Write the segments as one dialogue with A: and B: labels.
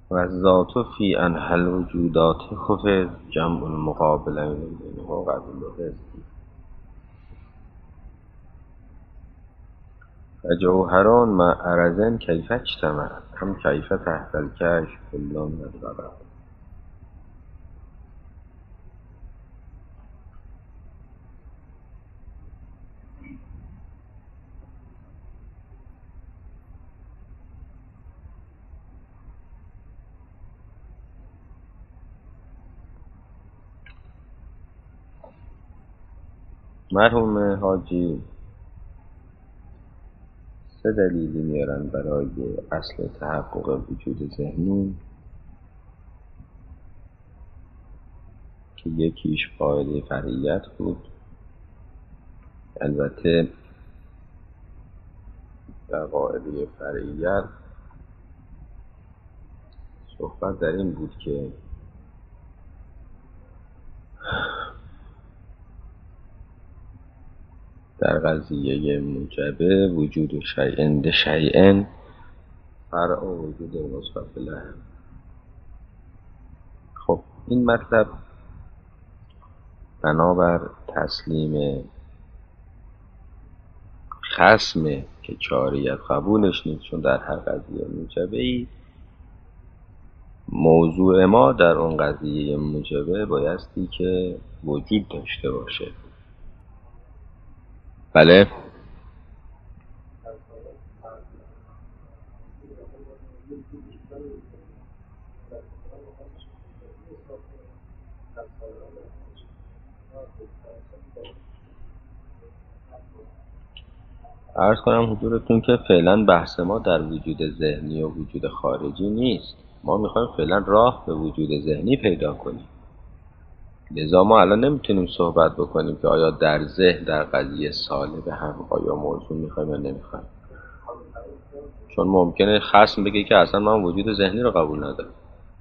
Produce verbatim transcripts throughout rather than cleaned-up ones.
A: و ذات فی انحى الوجودات خفض جمع المقابلین بینه قبول و و جوهران مع عرض کیف اجتمع هم کیف تحت الکشف کلان مطلقا. مرحوم حاجی سه دلیلی میارن برای اصل تحقق وجود ذهنی که یکیش قاعده فرعیت بود. البته در قاعده فرعیت صحبت در این بود که در قضیه موجبه وجود شیئن ده شیئن فرع وجود مثبت له. خب این مطلب بنابر تسلیم خصمه که چاریت قبولش نیست، چون در هر قضیه موجبه ای موضوع ما در اون قضیه موجبه بایستی که وجود داشته باشه. بله عرض کنم حضورتون که فعلا بحث ما در وجود ذهنی و وجود خارجی نیست. ما میخوایم فعلا راه به وجود ذهنی پیدا کنیم. لذا ما الان نمیتونیم صحبت بکنیم که آیا در ذهن در قضیه سالب هم آیا موضوع میخوایم یا نمیخوایم، چون ممکنه خصم بگه که اصلا من وجود ذهنی رو قبول ندارم.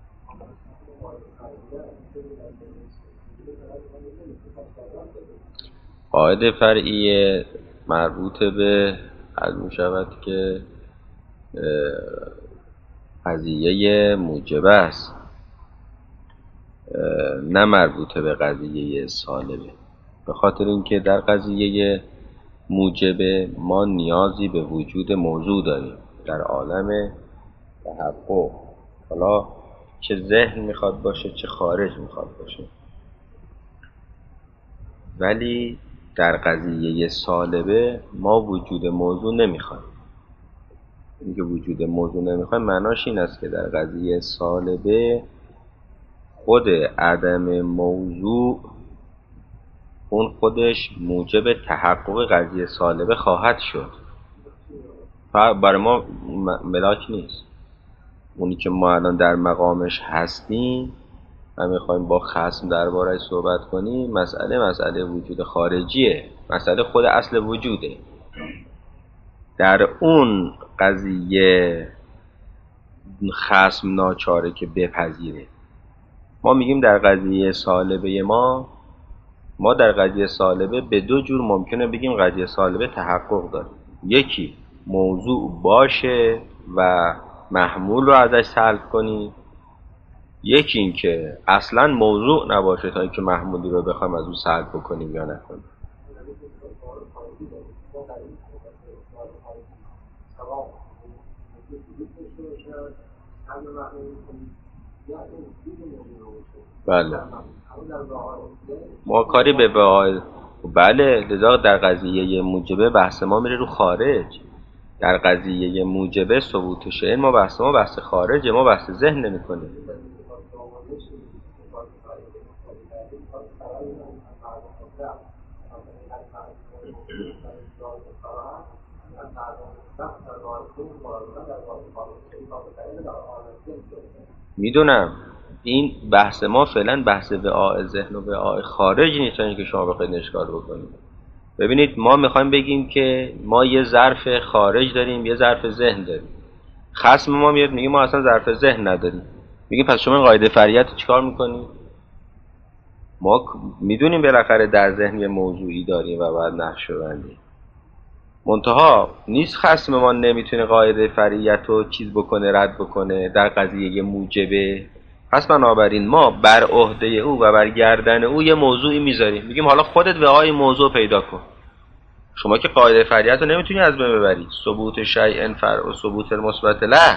A: قاعده فرعی مربوط به از می شود که قضیه موجبه است، نه مربوط به قضیه سالبه. به خاطر اینکه در قضیه موجبه ما نیازی به وجود موضوع داریم در عالم تحقق، حالا چه ذهن میخواد باشه چه خارج میخواد باشه. ولی در قضیه سالبه ما وجود موضوع نمیخوایم. اینکه وجود موضوع نمیخوایم معناش این است که در قضیه سالبه خود عدم موضوع اون خودش موجب تحقق قضیه سالبه خواهد شد. برای ما ملاک نیست. اونی که ما الان در مقامش هستیم و میخوایم با خصم درباره‌اش صحبت کنیم، مسئله مسئله وجود خارجیه، مسئله خود اصل وجوده. در اون قضیه خصم ناچاره که بپذیره. ما میگیم در قضیه سالبه ما ما در قضیه سالبه به دو جور ممکنه بگیم قضیه سالبه تحقق داره. یکی موضوع باشه و محمول رو ازش سلب کنیم، یکی این که اصلا موضوع نباشه تا اینکه محمولی رو بخوایم از اون سلب بکنیم یا نکنیم. بله ما کاری به بقای بله لذا در قضیه موجبه بحث ما میره رو خارج. در قضیه موجبه ثبوت شیء ما بحث ما بحث خارجه، ما بحث ذهن نمی کنیم. میدونم این بحث ما فعلا بحث وعاء ذهن و وعاء خارج نیست تا اینکه شما بخواید اشکال بکنید. ببینید ما میخوایم بگیم که ما یه ظرف خارج داریم یه ظرف ذهن داریم. خصم ما میاد میگه ما اصلا ظرف ذهن نداریم. میگه پس شما این قاعده فرعیت رو چیکار میکنید؟ ما میدونیم بالاخره در ذهن یه موضوعی داریم و باید نقش رو بندیم. منتها نیست خصم ما نمیتونه قاعده فرعیت رو چیز بکنه، رد بکنه در قضیه موجبه. پس بنابراین ما بر عهده او و بر گردن او یه موضوعی میذاریم، میگیم حالا خودت وقای موضوع پیدا کن. شما که قاعده فرعیت رو نمیتونی از بین ببری. ثبوت شیء فرع و ثبوت المثبت له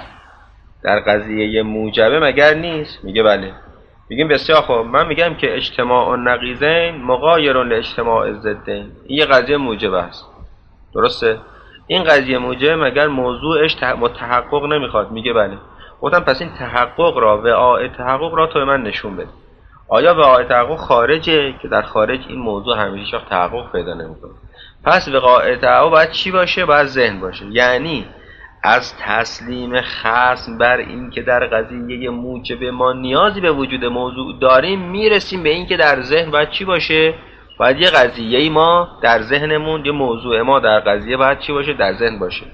A: در قضیه موجبه مگر نیست؟ میگه بله. میگیم بسیار خوب، من میگم که اجتماع النقیضین مغایر لاجتماع الضدین، این یه قضیه موجبه است، درسته؟ این قضیه موجبه مگر موضوعش تحقق نمیخواد؟ میگه بله. گفتم پس این تحقق را، وعاء تحقق را تو من نشون بده. آیا وعاء تحقق خارجه که در خارج این موضوع همیشه تحقق پیدا نمیکنه؟ پس وعاء تحقق باید چی باشه؟ باید ذهن باشه. یعنی از تسلیم خصم بر این که در قضیه موجب ما نیازی به وجود موضوع داریم، میرسیم به این که در ذهن باید چی باشه؟ باید یه قضیه ما در ذهنمون، یه موضوع ما در قضیه باید چی باشه؟ در ذهن باشه.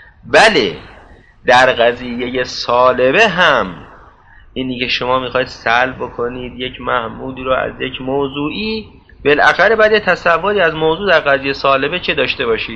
A: بله، در قضیه سالبه هم اینی که شما میخواید سلب بکنید یک محمودی رو از یک موضوعی، بالاخره باید یه تصوری از موضوع در قضیه سالبه چه داشته باشید.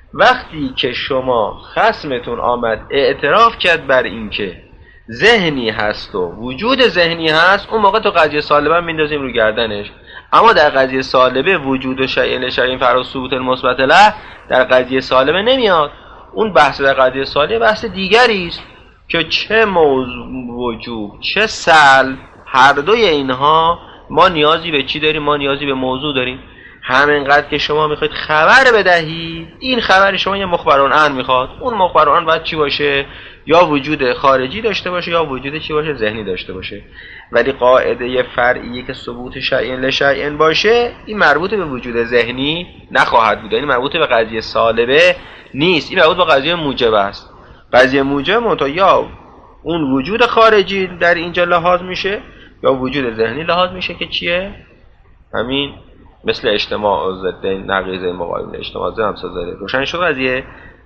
A: وقتی که شما خصمتون آمد اعتراف کرد بر این که ذهنی هست و وجود ذهنی هست، اون موقع تو قضیه سالبه میندازیم رو گردنش. اما در قضیه سالبه وجود و شیء لشیء فرع و ثبوت المثبت له در قضیه سالبه نمیاد. اون بحث در قضیه سالبه بحث دیگری است که چه موضوع وجوب چه سلب، هر دوی اینها ما نیازی به چی داریم؟ ما نیازی به موضوع داریم. همینقدر که شما میخواید خبر بدهید، این خبر شما یه مخبران عن میخواد. اون مخبران باید چی باشه؟ یا وجود خارجی داشته باشه یا وجود چی باشه؟ ذهنی داشته باشه. ولی قاعده فرعی که ثبوت شیء لشیء باشه، این مربوط به وجود ذهنی نخواهد بود، یعنی مربوط به قضیه سالبه نیست، این مربوط به قضیه موجب است. قضیه موجب منتها یا اون وجود خارجی در اینجا لحاظ میشه یا وجود ذهنی لحاظ میشه که چیه؟ همین مثل اجتماع ضدین نقیضین مقابل اجتماع ضد هم داره. روشن شد قضیه؟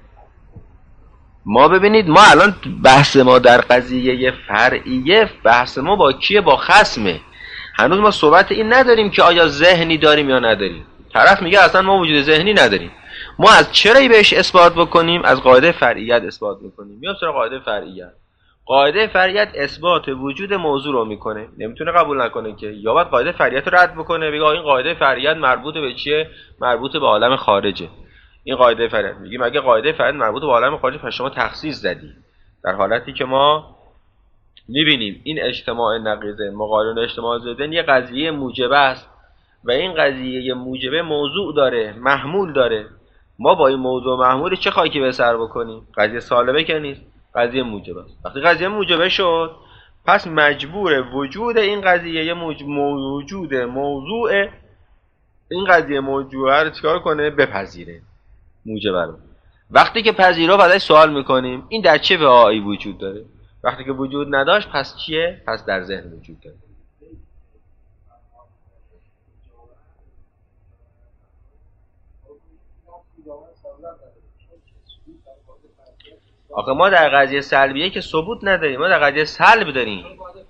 A: ما ببینید ما الان بحث ما در قضیه فرعیه، بحث ما با کیه؟ با خصمه. هنوز ما صحبت این نداریم که آیا ذهنی داریم یا نداریم. طرف میگه اصلا ما وجود ذهنی نداریم. ما از چرایی بهش اثبات بکنیم؟ از قاعده فرعیت اثبات میکنیم. میام سراغ قاعده فرعیت. قاعده فرعیت اثبات وجود موضوع رو میکنه، نمیتونه قبول نکنه که، یا باید قاعده فرعیت رو رد بکنه بگه این قاعده فرعیت مربوط به چیه؟ مربوط به عالم خارجه. این قاعده فرعیت میگیم اگه قاعده فرعیت مربوط به عالم خارجه پس شما تخصیص زدی، در حالتی که ما میبینیم این اجتماع نقیضین مقارن اجتماع ضدین یه قضیه موجبه است و این قضیه موجبه موضوع داره، محمول داره. ما با این موضوع محمول چه خاکی به سر بکنیم؟ قضیه سالبه که نیست، قضیه موجبه است. وقتی قضیه موجبه شد پس مجبور وجود این قضیه موج... موجود موضوع این قضیه موضوعه رو چیکار کنه؟ بپذیره موجبه رو. وقتی که پذیرا بعدش سوال میکنیم این در چه وعایی وجود داره؟ وقتی که وجود نداشت پس چیه؟ پس در ذهن وجود داره. آخه ما در قضیه سلبیه که ثبوت نداریم، ما در قضیه سلب داریم.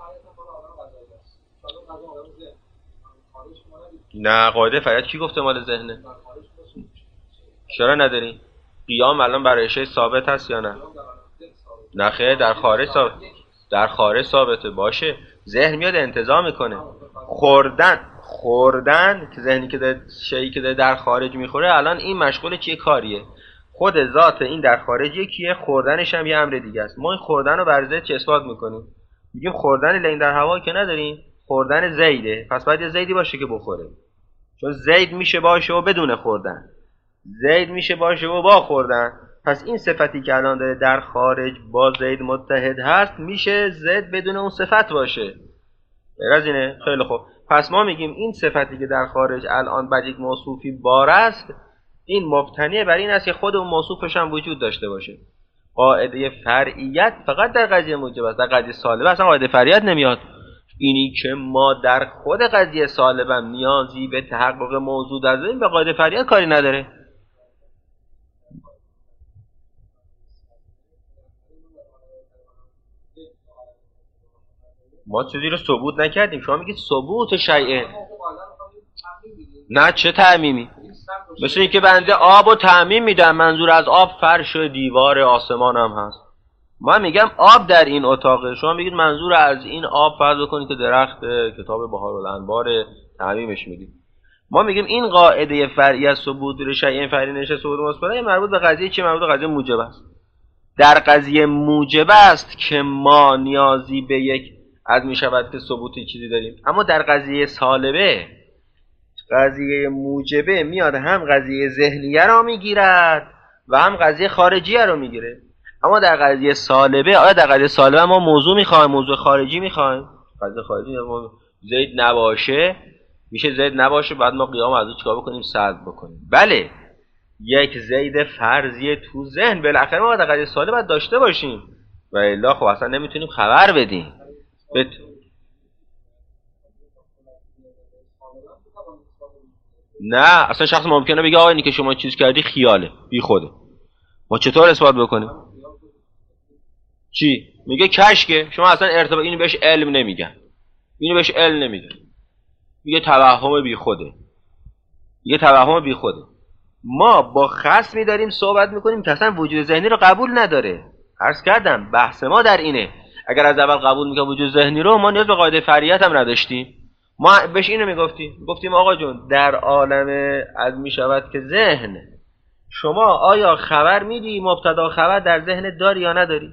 A: نه قاعده فرعیت کی گفته مال ذهنه؟ چرا نداریم؟ قیام الان برای شی ثابت هست یا نه؟ نه خیر، در خارج ثابت، در خارج ثابته. باشه ذهن میاد انتزاع میکنه. خوردن خوردن که ذهنی که در شیئی که در خارج میخوره الان این مشغول چیه؟ کاریه. خود ذات این در خارج یکیه، خوردنش هم یه امر دیگه است. ما این خوردن رو بر ضد چه اثبات میکنیم؟ میگیم خوردن لین در هوا که نداریم، خوردن زیده، پس باید یه زیدی باشه که بخوره. چون زید میشه باشه و بدون خوردن، زید میشه باشه و با خوردن. پس این صفتی که الان داره در خارج با زید متحد هست میشه زید بدون اون صفت باشه. غیر از اینه؟ خیلی خوب. پس ما میگیم این صفتی که در خارج الان بر یک موصوفی بار است، این مبتنی بر این است که خود اون موصوفش هم وجود داشته باشه. قاعده فرعیت فقط در قضیه موجب است، در قضیه سالبه اصلا قاعده فرعیت نمیاد. اینی که ما در خود قضیه سالبه نیازی به تحقق موضوع داریم، به قاعده فرعیت کاری نداره. ما چیزی رو ثبوت نکردیم. شما میگید ثبوت شیء. نه چه تعمیمی؟ مثل اینکه بنده آب و تعمیم میدم، منظور از آب فرش و دیوار آسمان هم هست. من میگم آب در این اتاقه، شما میگید منظور از این آب فرض کنید که درخت کتاب بهارالانوار تعمیمش میدید. ما میگیم این قاعده فرعی از ثبوت شیء فرعی نشه ثبوت مثبت مربوط به قضیه چی؟ مربوط به قضیه موجب است. در قضیه موجب است که ما نیازی به یک از میشود که ثبوتی چیزی داریم، اما در قضیه سالبه قضیه موجبه میاد هم قضیه ذهنیه را میگیرد و هم قضیه خارجیه رو میگیره. اما در قضیه سالبه، آیا در قضیه سالبه ما موضوع میخوایم، موضوع خارجی میخوایم؟ قضیه خارجی ما زید نباشه میشه زید نباشه، بعد ما قیام از او چیکار بکنیم؟ سلب بکنیم. بله یک زید فرضی تو ذهن بالاخره ما در قضیه سالبه باید داشته باشیم و الا خب اصلا نمیتونیم خبر بدیم. بت... نه اصلا شخص ممکنه بگه آقا اینی که شما چیز کردی خیاله، بی خوده. ما چطور اثبات بکنیم؟ چی؟ میگه کشکه، شما اصلا ارتباط اینو بهش علم نمیگن، اینو بهش علم نمیگن، میگه توهم بی خوده، میگه توهم بی خوده. ما با خصمی داریم صحبت میکنیم که اصلا وجود ذهنی رو قبول نداره. عرض کردم بحث ما در اینه، اگر از اول قبول میکنه وجود ذهنی رو، ما نیاز به قاعده فرعیت هم نداشتیم. ما بهش اینو میگفتیم، گفتیم آقا جون در عالم از میشود که ذهن شما آیا خبر میدی؟ مبتدا خبر در ذهن داری یا نداری؟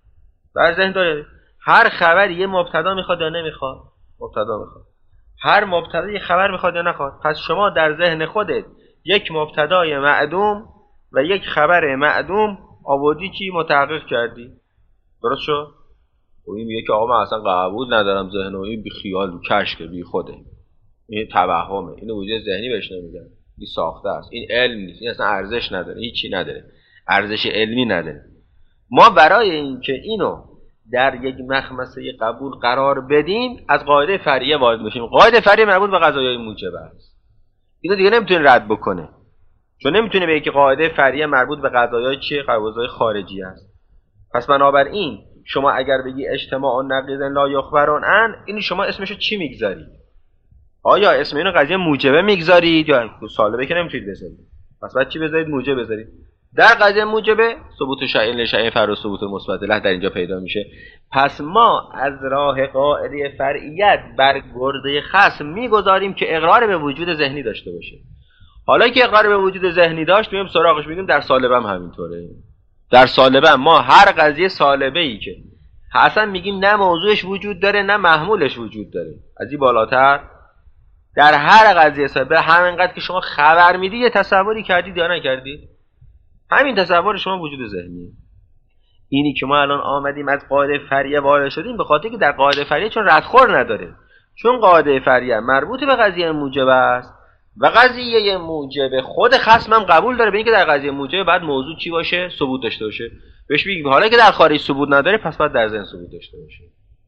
A: در ذهن داری. هر خبری یه مبتدا میخواد یا نمیخواد؟ مبتدا میخواد. هر مبتدا یه خبر میخواد یا نخواد؟ پس شما در ذهن خودت یک مبتدای معدوم و یک خبر معدوم آوردی، چی متحقق کردی. درست شد؟ و این میگه که آقا من اصلا قبول ندارم ذهن و این بی خیال کشکه بی خوده، این توهمه، اینو وجود ذهنی بهش نمیگن، این ساخته است، این علم نیست، این اصلا ارزش نداره، هیچی نداره، ارزش علمی نداره. ما برای اینکه اینو در یک مخمسه قبول قرار بدیم از قاعده فرعیه وارد بشیم. قاعده فرعیه مربوط به قضایای موجب است، اینو دیگه نمیتونه رد بکنه، چون نمیتونه بگه که قاعده فرعیه مربوط به قضایای چیه؟ قضایای خارجی است. پس بنابراین شما اگر بگی اجتماع نقیض لا یخبرون عن، این شما اسمشو چی میگذارید؟ آیا اسم اینو قضیه موجبه میگذارید یا سالبه که نمیتونید بذارید؟ پس بعد چی بذارید؟ موجب بذارید. در قضیه موجبه ثبوت شیء لشیء فرع ثبوت مثبت له در اینجا پیدا میشه. پس ما از راه قاعده فرعیت بر گرده خصم میگذاریم که اقرار به وجود ذهنی داشته باشه. حالا که اقرار به وجود ذهنی داشت مییم سراغش، میگیم در سالبه هم همینطوره. در سالبه ما هر قضیه سالبه ای که اصلا میگیم نه موضوعش وجود داره نه محمولش وجود داره، از این بالاتر در هر قضیه سالبه همینقدر که شما خبر میدی یه تصوری کردید یا نکردید، همین تصور شما وجود ذهنیه. اینی که ما الان آمدیم از قاعده فرعیه وارد شدیم به خاطر که در قاعده فرعیه چون ردخور نداره، چون قاعده فرعیه مربوط به قضیه موجب است و قضیه موجب خود خصم هم قبول داره به اینکه در قضیه موجب بعد موضوع چی باشه؟ ثبوت داشته باشه. بهش میگیم حالا که در خارج ثبوت نداره پس باید در ذهن ثبوت داشته باشه.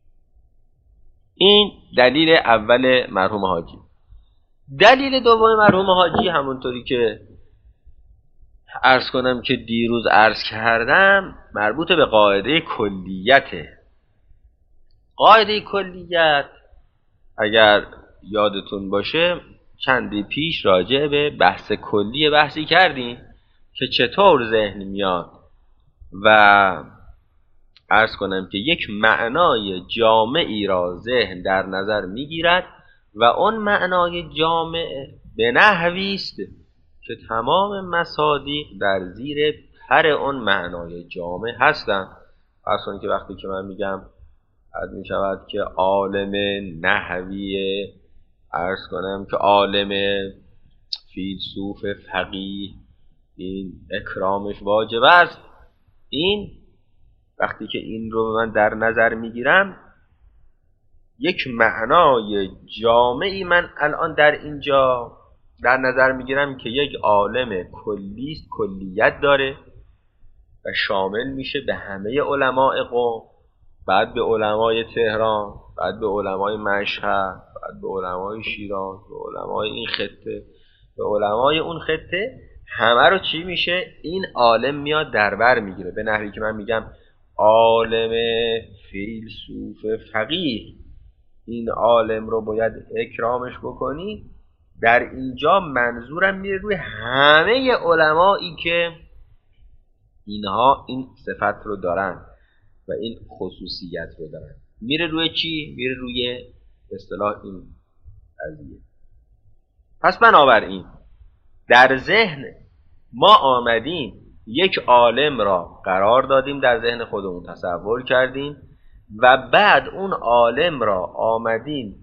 A: این دلیل اول مرحوم حاجی. دلیل دوم مرحوم حاجی همونطوری که عرض کنم که دیروز عرض کردم مربوط به قاعده کلیته. قاعده کلیت اگر یادتون باشه چندی پیش راجع به بحث کلی بحثی کردیم که چطور ذهن میاد و عرض کنم که یک معنای جامعی را ذهن در نظر میگیرد و اون معنای جامع به نحوی است که تمام مصادیق در زیر پر اون معنای جامع هستند. اصلا که وقتی که من میگم از می شود که عالم نحوی، عرض کنم که عالم فیلسوف فقیه این اکرامش واجب است، این وقتی که این رو من در نظر میگیرم یک معنای جامعی من الان در اینجا در نظر میگیرم که یک عالم کلیست، کلیت داره و شامل میشه به همه علماء قوم، بعد به علمای تهران، بعد به علمای مشهد، بعد به علمای شیراز، به علمای این خطه، به علمای اون خطه، همه رو چی میشه؟ این عالم میاد در بر میگیره. به نحوی که من میگم عالم فیلسوف فقیه، این عالم رو باید اکرامش بکنی، در اینجا منظورم میره روی همه علمایی که اینها این صفت رو دارن و این خصوصیت رو دارن. میره روی چی؟ میره روی اصطلاح این قضیه. پس بنابراین در ذهن ما آمدیم یک عالم را قرار دادیم، در ذهن خودمون تصور کردیم و بعد اون عالم را آمدیم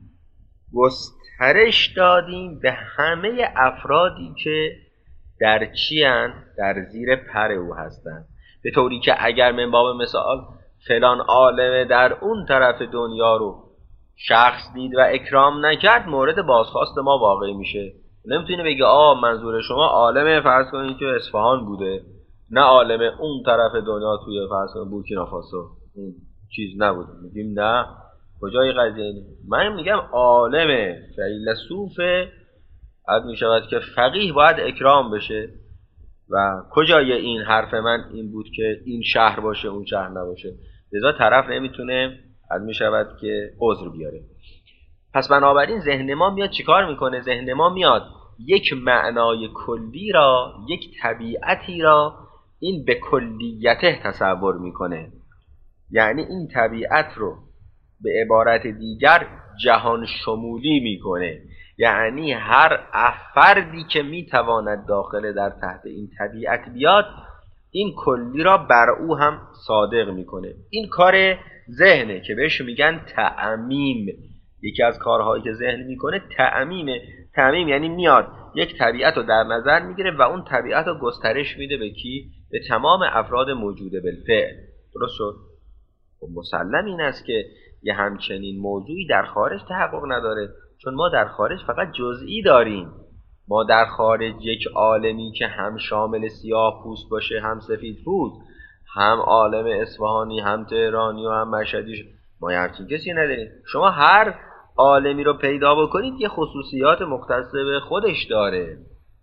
A: گسترش دادیم به همه افرادی که در چی هن؟ در زیر پر او هستند، به طوری که اگر من باب مثال فلان عالم در اون طرف دنیا رو شخص دید و اکرام نکرد، مورد بازخواست ما واقع میشه. نمیتونه بگه آه منظور شما عالم فرض کنید که اصفهان بوده، نه عالم اون طرف دنیا توی فرض کنید بورکینافاسو، این چیز نبود. میگیم نه، کجای قضیه اینه؟ من میگم عالم فیلسوف عد میشود که فقیه باید اکرام بشه و کجای این حرف من این بود که این شهر باشه اون شهر نباشه؟ لذا طرف نمیتونه عد میشود که عذر بیاره. پس بنابراین ذهن ما میاد چیکار میکنه؟ ذهن ما میاد یک معنای کلی را، یک طبیعتی را این به کلیته تصور میکنه، یعنی این طبیعت رو به عبارت دیگر جهان شمولی میکنه، یعنی هر فردی که میتواند داخل در تحت این طبیعت بیاد این کلی را بر او هم صادق میکنه. این کار ذهنه که بهش میگن تعمیم. یکی از کارهایی که ذهن میکنه تعمیمه. تعمیم یعنی میاد یک طبیعت رو در نظر میگیره و اون طبیعت رو گسترش میده به کی؟ به تمام افراد موجوده بالفعل. درست شد؟ مسلم این است که یه همچنین موضوعی در خارج تحقق نداره، چون ما در خارج فقط جزئی داریم. ما در خارج یک عالمی که هم شامل سیاه پوست باشه، هم سفید پوست، هم عالم اصفهانی، هم تهرانی و هم مشهدی، ما همچین کسی نداریم. شما هر عالمی رو پیدا بکنید یه خصوصیات مختص به خودش داره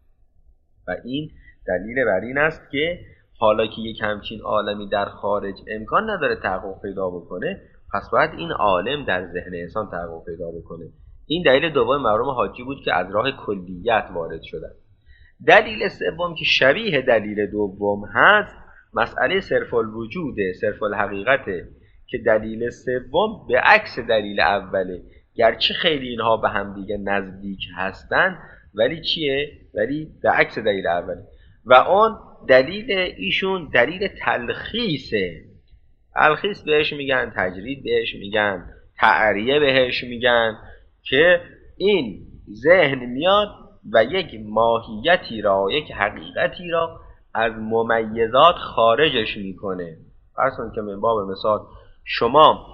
A: و این دلیل بر این است که حالا که یک همچین عالمی در خارج امکان نداره تحقق پیدا بکنه، پس باید این عالم در ذهن انسان تحقق پیدا بکنه. این دلیل دوم مرحوم حاجی بود که از راه کلیت وارد شدن. دلیل سوم که شبیه دلیل دوم هست مسئله صرف الوجود، صرف الحقیقته، که دلیل سوم به عکس دلیل اوله، گرچه خیلی اینها به هم دیگه نزدیک هستن ولی چیه؟ ولی به عکس دلیل اوله و اون دلیل ایشون دلیل تلخیصه. تلخیص بهش میگن، تجرید بهش میگن، تعریه بهش میگن، که این ذهن میاد و یک ماهیتی را، یک حقیقتی را از ممیزات خارجش میکنه. فرض کنید که من باب مثال شما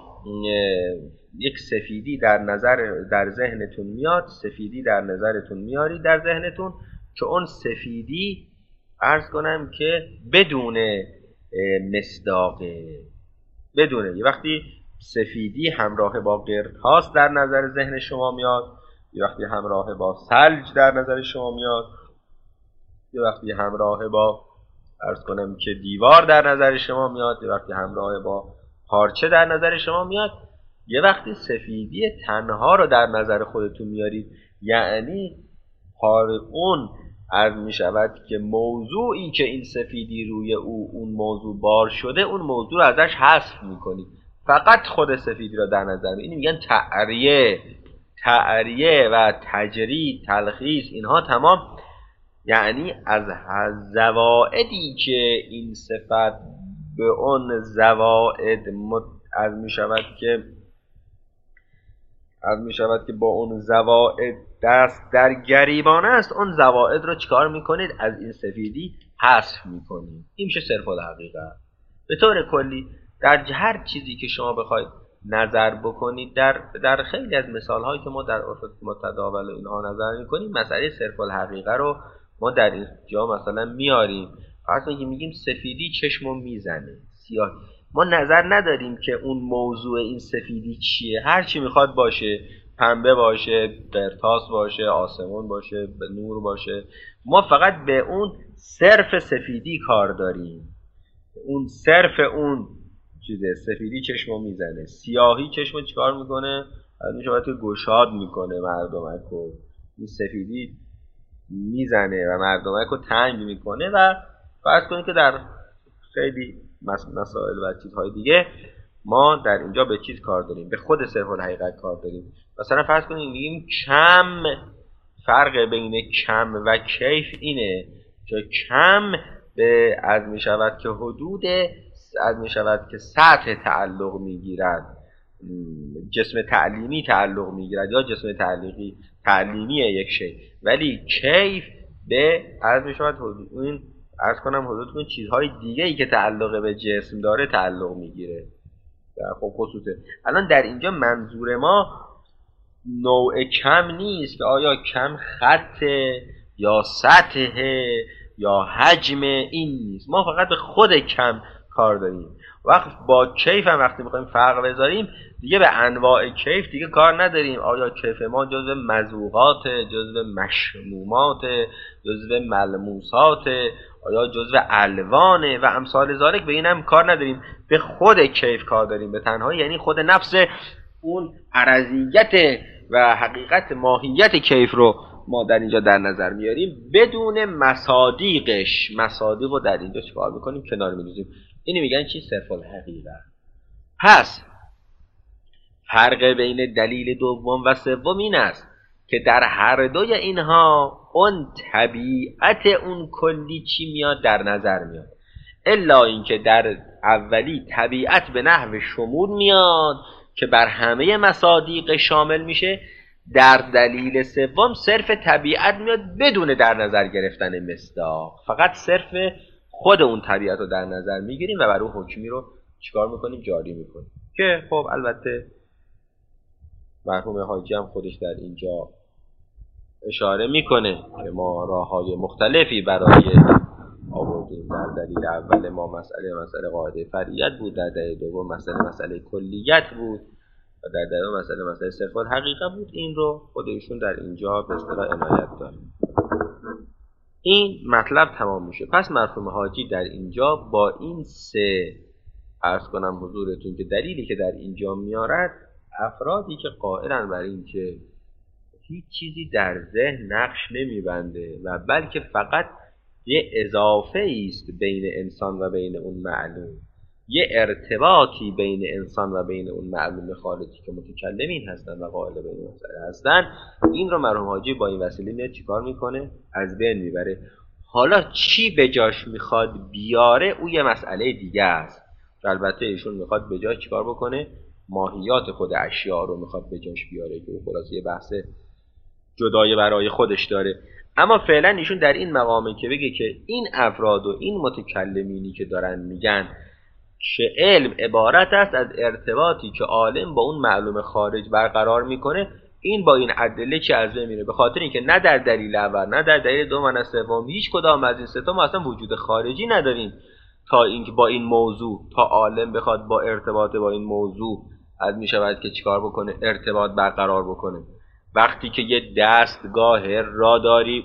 A: یک سفیدی در نظر در ذهنتون میاد، سفیدی در نظرتون میاری در ذهنتون که اون سفیدی عرض کنم که بدون مصداقه، بدونه. یه وقتی سفیدی همراه با قرطاس در نظر ذهن شما میاد، یه وقتی همراه با ثلج در نظر شما میاد، یه وقتی همراه با عرض کنم که دیوار در نظر شما میاد، یه وقتی همراه با پارچه در نظر شما میاد، یه وقتی سفیدی تنها رو در نظر خودتون میارید، یعنی اون عرض می شود که موضوعی که این سفیدی روی او اون موضوع بار شده، اون موضوع رو ازش حذف میکنید، فقط خود سفیدی رو در نظر میگیرید. این میگن تعریه. تعریه و تجرید، تلخیص، اینها تمام یعنی از زوائدی که این صفت به اون زوائد از می شود که از می شود که با اون زوائد دست در گریبانه است، اون زوائد رو چکار میکنید؟ از این سفیدی حذف میکنید. این میشه صرف الحقیقت. به طور کلی در هر چیزی که شما بخواید نظر بکنید، در در خیلی از مثالهایی که ما در عرف متداول اینها نظر میکنیم، مسئله صرف الحقیقه رو ما در اینجا مثلا میاریم. فرض کنید میگیم سفیدی چشمو میزنه، سیاه، ما نظر نداریم که اون موضوع این سفیدی چیه. هر چی میخواد باشه، پنبه باشه، قرطاس باشه، آسمون باشه، به نور باشه، ما فقط به اون صرف سفیدی کار داریم. اون صرف اون چیزه، سفیدی چشمو میزنه، سیاهی چشمو چیکار میکنه؟ از میشه باید گشاد میکنه مردمکو، این سفیدی میزنه و مردمک رو تنگ میکنه و فرض کنید که در خیلی مسائل و چیزهای دیگه ما در اینجا به چیز کار داریم، به خود صرف الحقیقت کار داریم. مثلا فرض کنید میگیم کم، فرق بین کم و کیف اینه که کم به از می شود که حدود از می شود که سطح تعلق میگیرد، جسم تعلیمی تعلق میگیرد یا جسم تعلیقی تعلیمی یک شی، ولی کیف به از می شود حدود این عرض کنم حدود اون چیزهای دیگه ای که تعلق به جسم داره تعلق میگیره. خب خصوصه الان در اینجا منظور ما نوع کم نیست که آیا کم خط یا سطح یا حجم، این نیست. ما فقط به خود کم کار داریم. وقت با کیف هم وقتی میخوایم فرق بذاریم دیگه به انواع کیف دیگه کار نداریم. آیا کیف ما جزو مذوقات، جزو مشمومات، جزو ملموسات، آیا جزو الوانه و امثال ذالک، به این هم کار نداریم. به خود کیف کار داریم به تنهایی، یعنی خود نفس اون عرضیت و حقیقت ماهیت کیف رو ما در اینجا در نظر میاریم بدون مصادیقش. مصادیق رو در اینجا چیکار میکنیم؟ کنار می‌ریزیم. اینو میگن چی؟ صرف الحقیقه. پس فرق بین دلیل دوم و سوم این است که در هر دوی اینها اون طبیعت اون کلی چی میاد در نظر میاد، الا اینکه در اولی طبیعت به نحو شمول میاد که بر همه مصادیق شامل میشه. در دلیل سوم صرف طبیعت میاد بدون در نظر گرفتن مصداق، فقط صرف خود اون طبیعت رو در نظر میگیریم و بر اون حکمی رو چیکار میکنیم؟ جاری میکنیم. که خب البته مرحوم حاجی هم خودش در اینجا اشاره میکنه که ما راههای مختلفی برای آوردیم. در دلیل اول ما مسئله مسئله قاعده فرعیت بود، در دلیل دوم مسئله مسئله کلیت بود و در دلیل مسئله مسئله صرف الحقیقه بود. این رو خودشون در اینجا به اصطلاح عنایت داره. این مطلب تمام میشه. پس مرحوم حاجی در اینجا با این سه عرض کنم حضورتون که دلیلی که در اینجا میارد، افرادی که قائلن بر این که هیچ چیزی در ذهن نقش نمیبنده و بلکه فقط یه اضافه است بین انسان و بین اون معلوم، یه ارتباطی بین انسان و بین اون معلوم خارجی که متکلمین هستن و قائل به این مسئله هستن، این رو مرحوم حاجی با این وسیله میاد چیکار میکنه؟ از بین میبره. حالا چی به جاش میخواد بیاره؟ او یه مسئله دیگه است. البته ایشون میخواد به جاش چیکار بکنه؟ ماهیات خود اشیاء رو میخواد به جاش بیاره که خلاصه یه بحث جدای برای خودش داره. اما فعلا ایشون در این مقامه که بگه که این افراد و این متکلمینی که دارن میگن که علم عبارت است از ارتباطی که عالم با اون معلوم خارج برقرار میکنه، این با این ادله چه از بین میره؟ به خاطر اینکه نه در دلیل اول نه در دلیل دوم نه سوم هیچ کدام از این سه تا ما اصلا وجود خارجی نداریم تا اینکه با این موضوع تا عالم بخواد با ارتباط با این موضوع از میشود که چیکار بکنه؟ ارتباط برقرار بکنه. وقتی که یه دستگاه راداری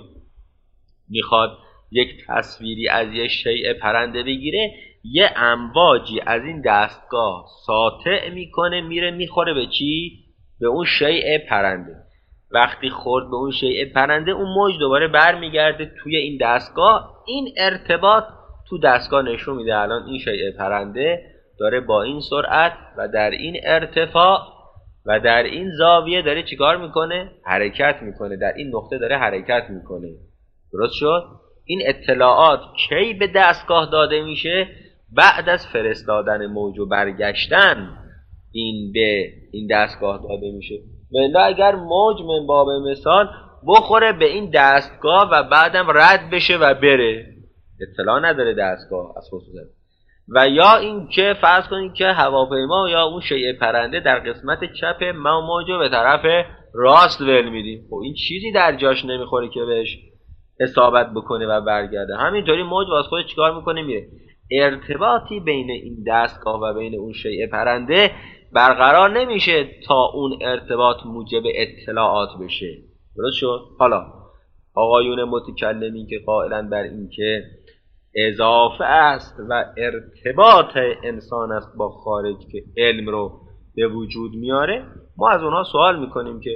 A: میخواد یک تصویری از یه شیء پرنده بگیره، یه امواجی از این دستگاه ساطع میکنه میره میخوره به چی؟ به اون شیء پرنده. وقتی خورد به اون شیء پرنده، اون موج دوباره برمیگرده توی این دستگاه. این ارتباط تو دستگاه نشون میده الان این شیء پرنده داره با این سرعت و در این ارتفاع و در این زاویه داره چیکار میکنه؟ حرکت میکنه. در این نقطه داره حرکت میکنه. درست شد؟ این اطلاعات کی به دستگاه داده میشه؟ بعد از فرستادن موج و برگشتن این به این دستگاه داده میشه. ولی اگر موج من باب مثال بخوره به این دستگاه و بعدم رد بشه و بره، اطلاع نداره دستگاه از خصوصا. و یا این که فرض کنید که هواپیما یا اون شیء پرنده در قسمت چپ ما موجو به طرف راست ول میدیم، خب این چیزی در جاش نمیخوره که بهش اصابت بکنه و برگرده. همینطوری موج واسه خودش چیکار میکنه؟ میره. ارتباطی بین این دستگاه و بین اون شیء پرنده برقرار نمیشه تا اون ارتباط موجب اطلاعات بشه. درست شد؟ حالا آقایون متکلمی که قائلن بر این که اضافه است و ارتباط انسان است با خارج که علم رو به وجود میاره، ما از اونها سوال میکنیم که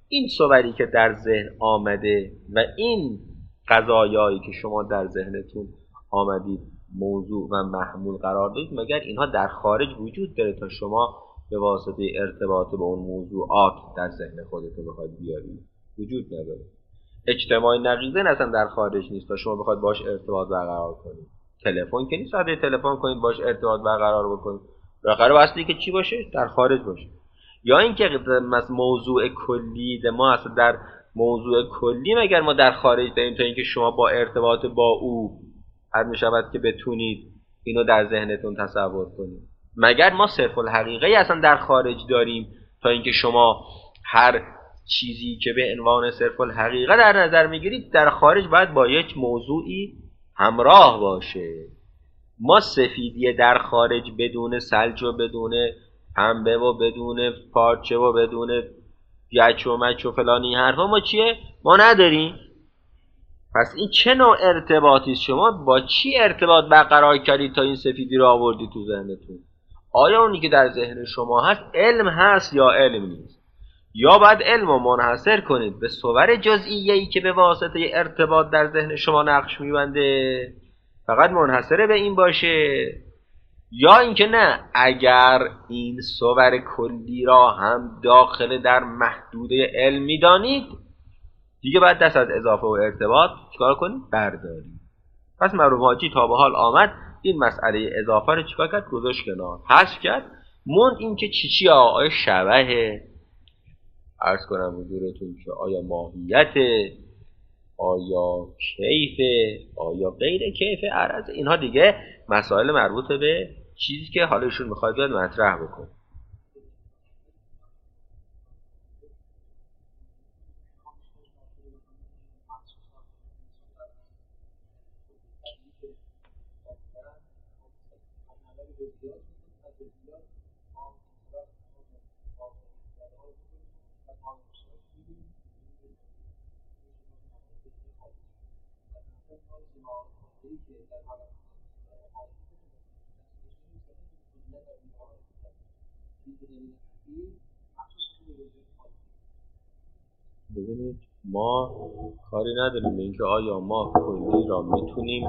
A: این صوری که در ذهن آمده و این قضایایی که شما در ذهنتون آمدید موضوع و محمول قرار دادید، مگر اینها در خارج وجود داره تا شما به واسطه ارتباط با اون موضوعات در ذهن خودتون بخواید بیارید؟ وجود نداره. اجتماع نقیضه اصلا در خارج نیست تا شما بخواید باش ارتباط برقرار کنید. تلفن که نیست ساده تلفن کنید باش ارتباط برقرار بکنید. بالاخره واسطه که چی باشه؟ در خارج باشه. یا اینکه مثلا موضوع کلی ما اصلا در موضوع کلی مگر ما در خارج داریم تا اینکه شما با ارتباط با او هر میشود که بتونید اینو در ذهنتون تصور کنید. مگر ما صرف الحقیقه اصلا در خارج داریم تا اینکه شما هر چیزی که به عنوان صرف الحقیقه در نظر میگیرید در خارج باید با یک موضوعی همراه باشه. ما سفیدی در خارج بدون ثلج و بدون پنبه و بدون پارچه و بدون گچ و مچ و فلانی حرفا ما چیه؟ ما نداریم. پس این چه نوع ارتباطی است؟ شما با چی ارتباط برقرار کردید تا این سفیدی رو آوردید تو ذهنتون؟ آیا اونی که در ذهن شما هست علم هست یا علم نیست؟ یا باید علم رو منحصر کنید به صور جزئیه‌ای که به واسطه ارتباط در ذهن شما نقش میبنده، فقط منحصره به این باشه، یا اینکه نه اگر این صور کلی را هم داخل در محدوده علم میدانید دیگه باید دست از اضافه و ارتباط چیکار کنید؟ بردارید. پس مرحوم حاجی تا به حال آمد این مسئله اضافه رو چیکار کرد؟ گذاشت کنار، حذف کرد. موند این که چی چی آیا شبهه، عرض کنم حضورتون که آیا ماهیت، آیا کیف، آیا غیر کیف عرض، اینها دیگه مسائل مربوط به چیزی که حالا ایشون میخواد بیاد مطرح بکنه. ببینید ما کاری نداریم به اینکه آیا ما کلی را میتونیم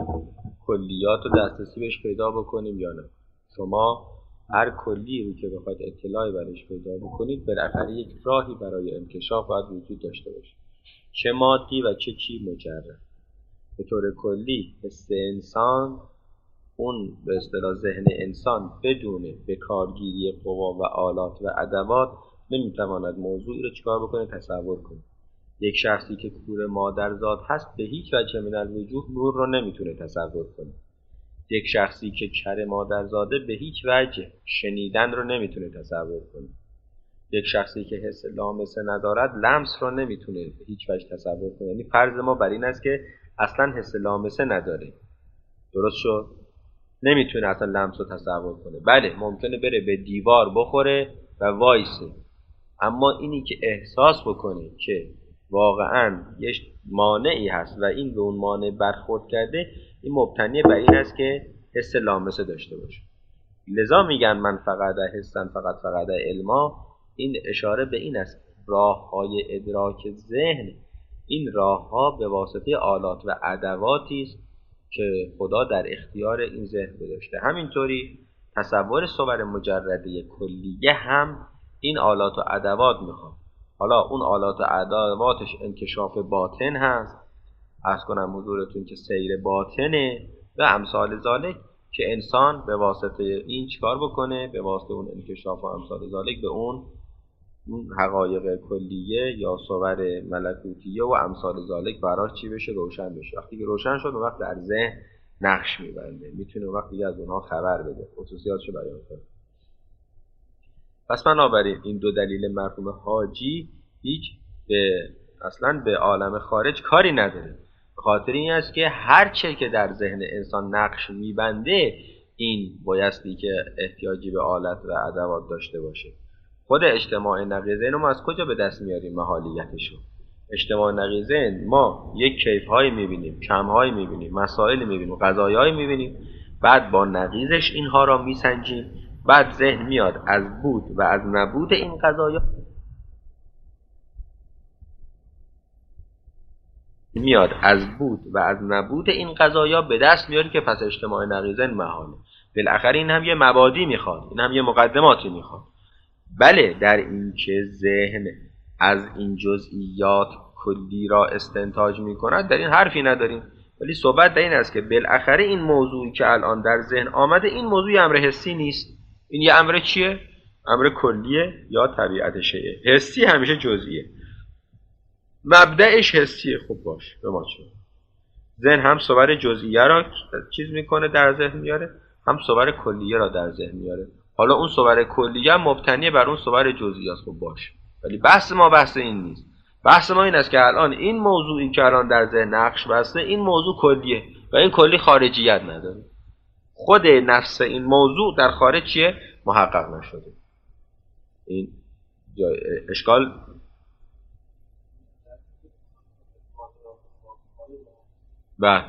A: کلیات رو دسترسی بهش پیدا بکنیم یا نه. شما هر کلی رو که بخواید اطلاعی برش پیدا بکنید بالاخره یک راهی برای انکشاف باید وجود داشته باشه، چه مادی و چه چی مجرد. به طور کلی حس انسان، اون به اصطلاح ذهن انسان بدون به کارگیری قوا و آلات و ادوات نمیتواند موضوعی رو چیکار بکنه؟ تصور کنه. یک شخصی که کور مادرزاد هست به هیچ وجه من الوجوه نور رو نمیتونه تصور کنه. یک شخصی که کر مادرزاده به هیچ وجه شنیدن رو نمیتونه تصور کنه. یک شخصی که حس لامسه ندارد لمس رو نمیتونه به هیچ وجه تصور کنه. یعنی فرض ما بر این است که اصلا حس لامسه نداره. درست شد؟ نمیتونه اصلا لمس رو تصور کنه. بله ممکنه بره به دیوار بخوره و وایسه، اما اینی که احساس بکنه که واقعا یک مانعی هست و این به اون مانع برخورد کرده، این مبتنی بر این است که حس لامسه داشته باشه. لذا میگن من فقط حسن فقط فقط علما. این اشاره به این است راه های ادراک ذهن، این راه ها به واسطه آلات و ادواتی است که خدا در اختیار این ذهن گذاشته. همینطوری تصور صور مجرده کلیه هم این آلات و ادوات میخواد. حالا اون آلات و ادواتش انکشاف باطن هست، عرض کنم حضورتون که سیر باطنه و امثال ذالک، که انسان به واسطه این چیکار بکنه؟ به واسطه اون انکشاف و امثال ذالک به اون اون حقایق کلیه یا صور ملکوتیه و امثال ذالک براش چی بشه؟ روشن بشه. وقتی که روشن شد اون وقت در ذهن نقش میبنده، میتونه اون وقت دیگه از اونها خبر بده، خصوصیاتشو بیان کنه. پس بنابراین این دو دلیل مرحوم حاجی هیچ به اصلا به عالم خارج کاری نداره. به خاطر این است که هر چه که در ذهن انسان نقش میبنده این بایستی که احتیاجی به آلت و ادوات داشته باشه. خود اجتماع نقیضین رو ما از کجا به دست میاریم محالیتشو؟ اجتماع نقیضین ما یک کیف‌هایی میبینیم، کم‌هایی میبینیم، مسائلی میبینیم، قضایایی میبینیم، بعد با نقیضش اینها را میسنجیم، بعد ذهن میاد از بود و از نبود این قضایا میاد از بود و از نبود این قضایا به دست میاری که پس اجتماع نقیضین محاله. بالاخره این هم یه مبادی میخواد، این هم یه مقدماتی میخواد. بله در این که ذهن از این جزئیات کلی را استنتاج میکند در این حرفی نداریم، ولی صحبت در این است که بالاخره این موضوعی که الان در ذهن آمده این موضوع امر حسی نیست. این یه امر چیه؟ امر کلیه یا طبیعت شیء. حسی همیشه جزئیه، مبدأش حسیه. خب باش به ما چه؟ ذهن هم صور جزئیه را چیز میکنه در ذهن میاره، هم صور کلیه را در ذهن میاره. حالا اون صور کلیه مبتنی بر اون صور جزئیه است. خب باش، ولی بحث ما بحث این نیست. بحث ما این است که الان این موضوعی که الان در ذهن نقش بسته این موضوع کلیه و این کلی خارجیت نداره. خود نفس این موضوع در خارج چیه؟ محقق نشده. این اشکال بله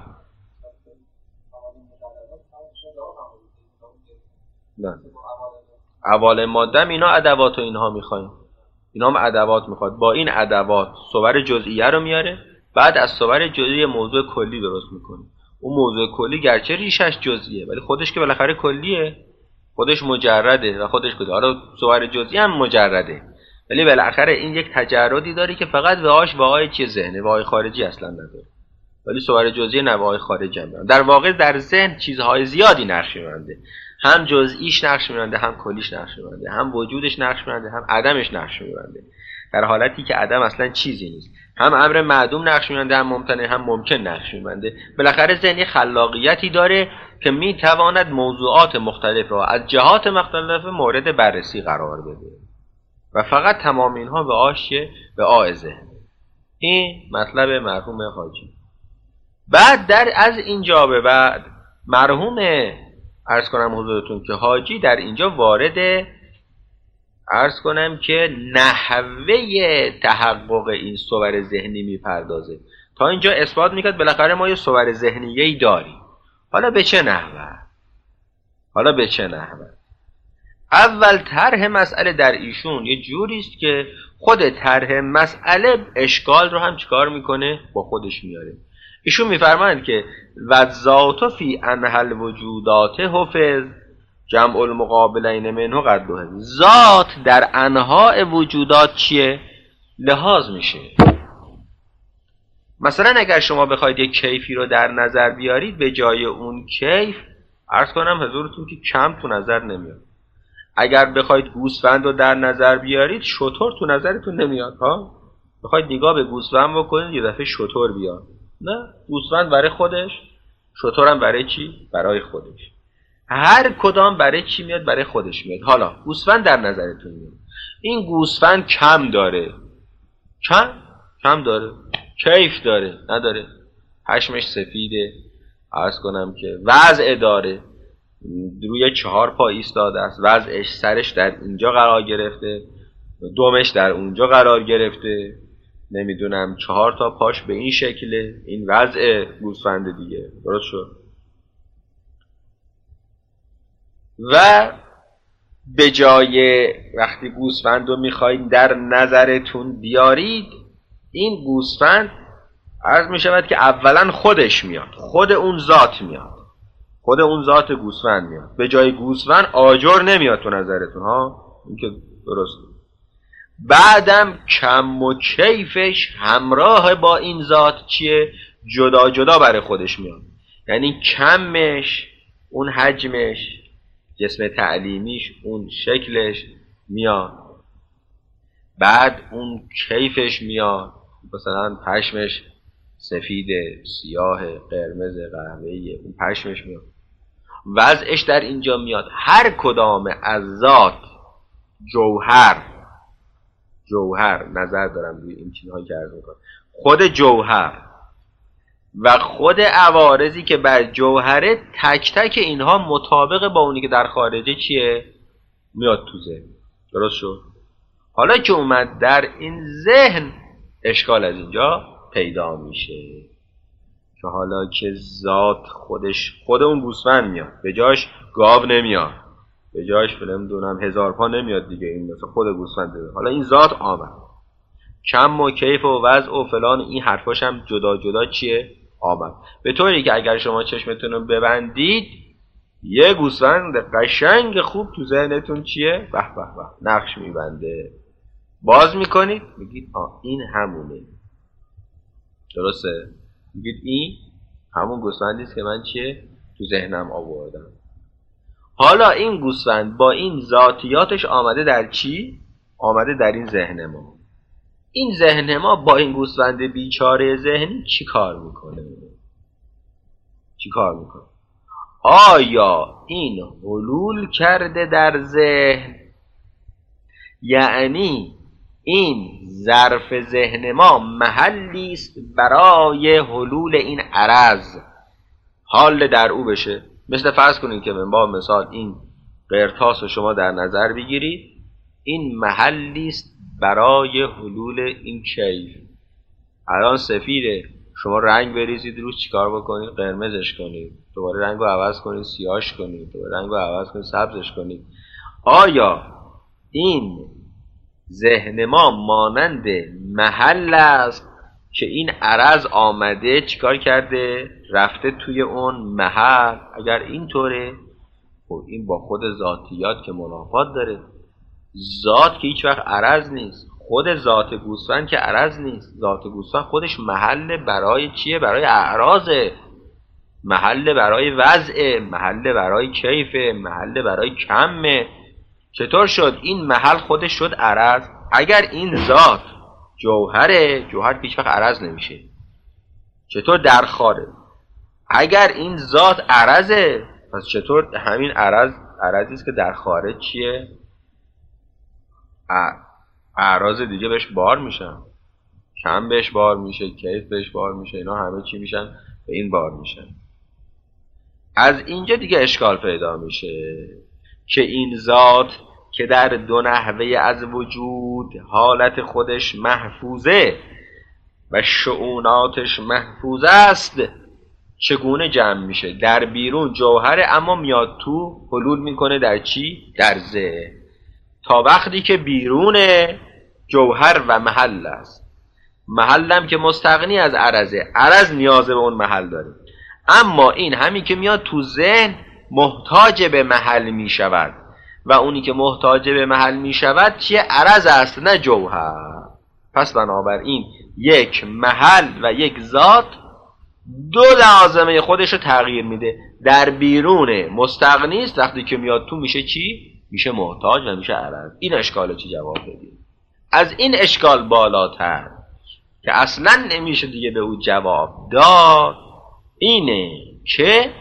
A: نه اول ماده اینا ادوات و اینها میخوایم، اینا هم ادوات میخواد. با این ادوات صور جزئیه رو میاره، بعد از صور جزئی موضوع کلی درست میکنه. اون موضوع کلی گرچه ریشش جزئیه ولی خودش که بالاخره کلیه، خودش مجرده و خودش کلیه. حالا صور جزئی هم مجرده ولی بالاخره این یک تجردی داره که فقط وهاش وهای چیه؟ ذهنه، وهای خارجی اصلا نداره. ولی صور جزئی نه، وهای خارجی هم داره. در واقع در ذهن چیزهای زیادی نقش می‌بنده، هم جزئیش نقش می‌بنده، هم کلیش نقش می‌بنده، هم وجودش نقش می‌بنده، هم عدمش نقش می‌بنده، در حالتی که عدم اصلا چیزی نیست. هم امر معدوم نقش می‌بنده، هم ممتنع، هم ممکن نقش می‌بنده. بالاخره ذهن خلاقیتی داره که می‌تواند موضوعات مختلف را از جهات مختلف مورد بررسی قرار بده و فقط تمام اینها به آشه به آ ذهن. این مطلب مرحوم حاجی. بعد در از اینجا به بعد مرحوم عرض کنم حضورتون که حاجی در اینجا وارد عرض کنم که نحوه تحقق این صور ذهنی میپردازه. تا اینجا اثبات میکرد بالاخره ما یه صور ذهنیه‌ای داریم. حالا به چه نحوه؟ حالا به چه نحوه؟ اول طرح مسئله در ایشون یه جوری است که خود طرح مسئله اشکال رو هم چیکار میکنه؟ با خودش میاره. ایشون میفرمایند که وذات فی انحل وجودات حفظ جمع المقابلین منه قد حفظ. ذات در انواع وجودات چیه؟ لحاظ میشه. مثلا اگر شما بخواید یک کیفی رو در نظر بیارید، به جای اون کیف عرض کنم حضورتون که کم تو نظر نمیاد. اگر بخواید گوسفند رو در نظر بیارید، شتر تو نظرتون نمیاد ها؟ بخواید نگاه به گوسفند بکنید یه دفعه شتر بیاد. نه، گوسفند برای خودش، شتر هم برای چی؟ برای خودش. هر کدام برای چی میاد؟ برای خودش میاد. حالا گوسفند در نظرتون میاد، این گوسفند کم داره، کم کم داره، کیف داره نداره، پشمش سفیده، عرض کنم که وضع داره، روی چهار پا ایستاده است، وضعش سرش در اینجا قرار گرفته، دومش در اونجا قرار گرفته، نمیدونم چهار تا پاش به این شکله، این وضع گوسفند دیگه. درست شد؟ و به جای وقتی گوسفند رو میخواید در نظرتون بیارید، این گوسفند عرض میشود که اولا خودش میاد، خود اون ذات میاد، خود اون ذات گوسفند میاد. به جای گوسفند آجر نمیاد تو نظرتون ها، این که درسته. بعدم کم و کیفش همراه با این ذات چیه؟ جدا جدا برای خودش میاد. یعنی کمش اون حجمش، جسم تعلیمیش اون شکلش میاد، بعد اون کیفش میاد، مثلا پشمش سفیده، سیاه، قرمز، قهوه‌ای، اون پشمش میاد، وضعش در اینجا میاد. هر کدام از ذات جوهر، جوهر نظر دارم روی این چیزهایی که عرض میکنم، خود جوهر و خود عوارضی که بر جوهره، تک تک اینها مطابق با اونی که در خارجه چیه؟ میاد تو ذهن. درست شد؟ حالا که اومد در این ذهن، اشکال از اینجا پیدا میشه که حالا که ذات خودش، خود اون گوسفند میاد، به جاش گاو نمیاد، به جاش فلم دونم هزار پا نمیاد دیگه، این مثلا خود گوسفند. حالا این ذات آمد، کم و کیف و وضع و فلان این حرفاش هم جدا جدا چیه؟ آمد. به طوری که اگر شما چشمتون رو ببندید یه گوسفند قشنگ خوب تو ذهنتون چیه؟ به به به نقش میبنده. باز میکنید میگید آه این همونه. درسته؟ میگید این همون گوسفندی است که من چیه؟ تو ذهنم آوردم. حالا این گوسفند با این ذاتیاتش آمده در چی؟ آمده در این ذهن ما. این ذهن ما با این گوسفند بیچاره ذهنی چی کار میکنه؟ چی کار میکنه؟ آیا این حلول کرده در ذهن؟ یعنی این ظرف ذهن ما محلی است برای حلول این عرض حال در او بشه. مثل فرض کنید که من با مثال این قرطاس رو شما در نظر بگیرید، این محلی است برای حلول این کیف. الان سفیده، شما رنگ بریزید روش چیکار بکنید؟ قرمزش کنید، دوباره رنگ رو عوض کنید سیاهش کنید، دوباره رنگ رو عوض کنید سبزش کنید. آیا این ذهن ما مانند محل است که این عرض آمده چیکار کرده؟ رفته توی اون محل؟ اگر اینطوره خب این با خود ذاتیات که منافات داره. ذات که هیچ وقت عرض نیست، خود ذات گوسفند که عرض نیست. ذات گوسفند خودش محل برای چیه؟ برای اعراضه، محل برای وضع، محل برای کیف، محل برای کمه. چطور شد این محل خودش شد عرض؟ اگر این ذات جوهره، جوهر هیچ وقت عرض نمیشه. چطور در خاره؟ اگر این ذات عرضه پس چطور همین عرض عرضی است که در خارج چیه؟ اعراض دیگه بهش بار میشن، کم بهش بار میشه، کیف بهش بار میشه، اینا همه چی میشن به این بار میشن. از اینجا دیگه اشکال پیدا میشه که این ذات که در دو نحوه از وجود حالت خودش محفوظه و شؤوناتش محفوظ است چگونه جمع میشه؟ در بیرون جوهره اما میاد تو حلول میکنه در چی؟ در ذهن. تا وقتی که بیرون جوهر و محل است. محلم که مستغنی از عرضه، عرض نیاز به اون محل داره. اما این همین که میاد تو ذهن محتاج به محل میشود و اونی که محتاج به محل میشود چیه؟ عرض است نه جوهر. پس بنابراین یک محل و یک ذات دو لازمه خودش رو تغییر میده. در بیرون مستغنی است، وقتی که میاد تو میشه چی؟ میشه محتاج و میشه عرض. این اشکال چی جواب بدیم؟ از این اشکال بالاتر که اصلا نمیشه دیگه به او جواب داد اینه که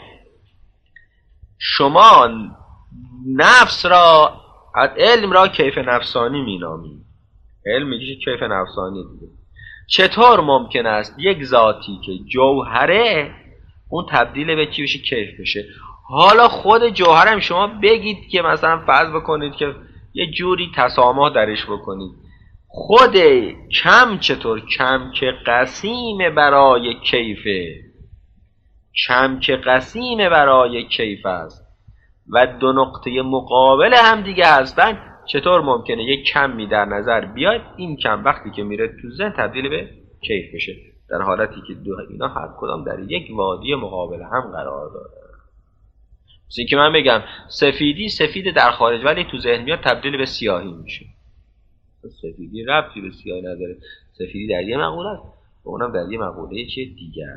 A: شما نفس را، علم را کیف نفسانی مینامید. علم میگه کیف نفسانی دیگه. چطور ممکن است یک ذاتی که جوهره اون تبدیل به چی بشه؟ کیف بشه. حالا خود جوهرم شما بگید که مثلا فرض بکنید که یه جوری تسامح درش بکنید. خود کم چطور؟ کم که قسیم برای کیفه، کم که قسیم برای کیف است و دو نقطه مقابل هم دیگه هستن. چطور ممکنه یک کمی در نظر بیاد این کم وقتی که میره تو ذهن تبدیل به کیف بشه، در حالتی که دو اینا هر کدام در یک وادی مقابل هم قرار داره؟ مثل اینکه من بگم سفیدی سفید در خارج ولی تو ذهن میاد تبدیل به سیاهی میشه. سفیدی ربطی به سیاهی نداره. سفیدی در یه مقوله است و اونم در یه مقوله چیه دیگر.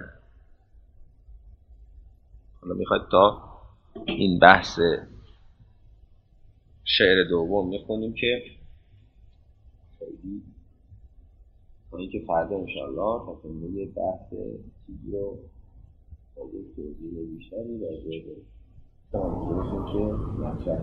A: حالا میخواید تا این بحث شعر دوم میخونیم که خیلی با اینکه فردا انشاءالله تکمیل بحث چیزی رو با یک توضیح بیشتری راجع به تمام‌شدشون که مطرح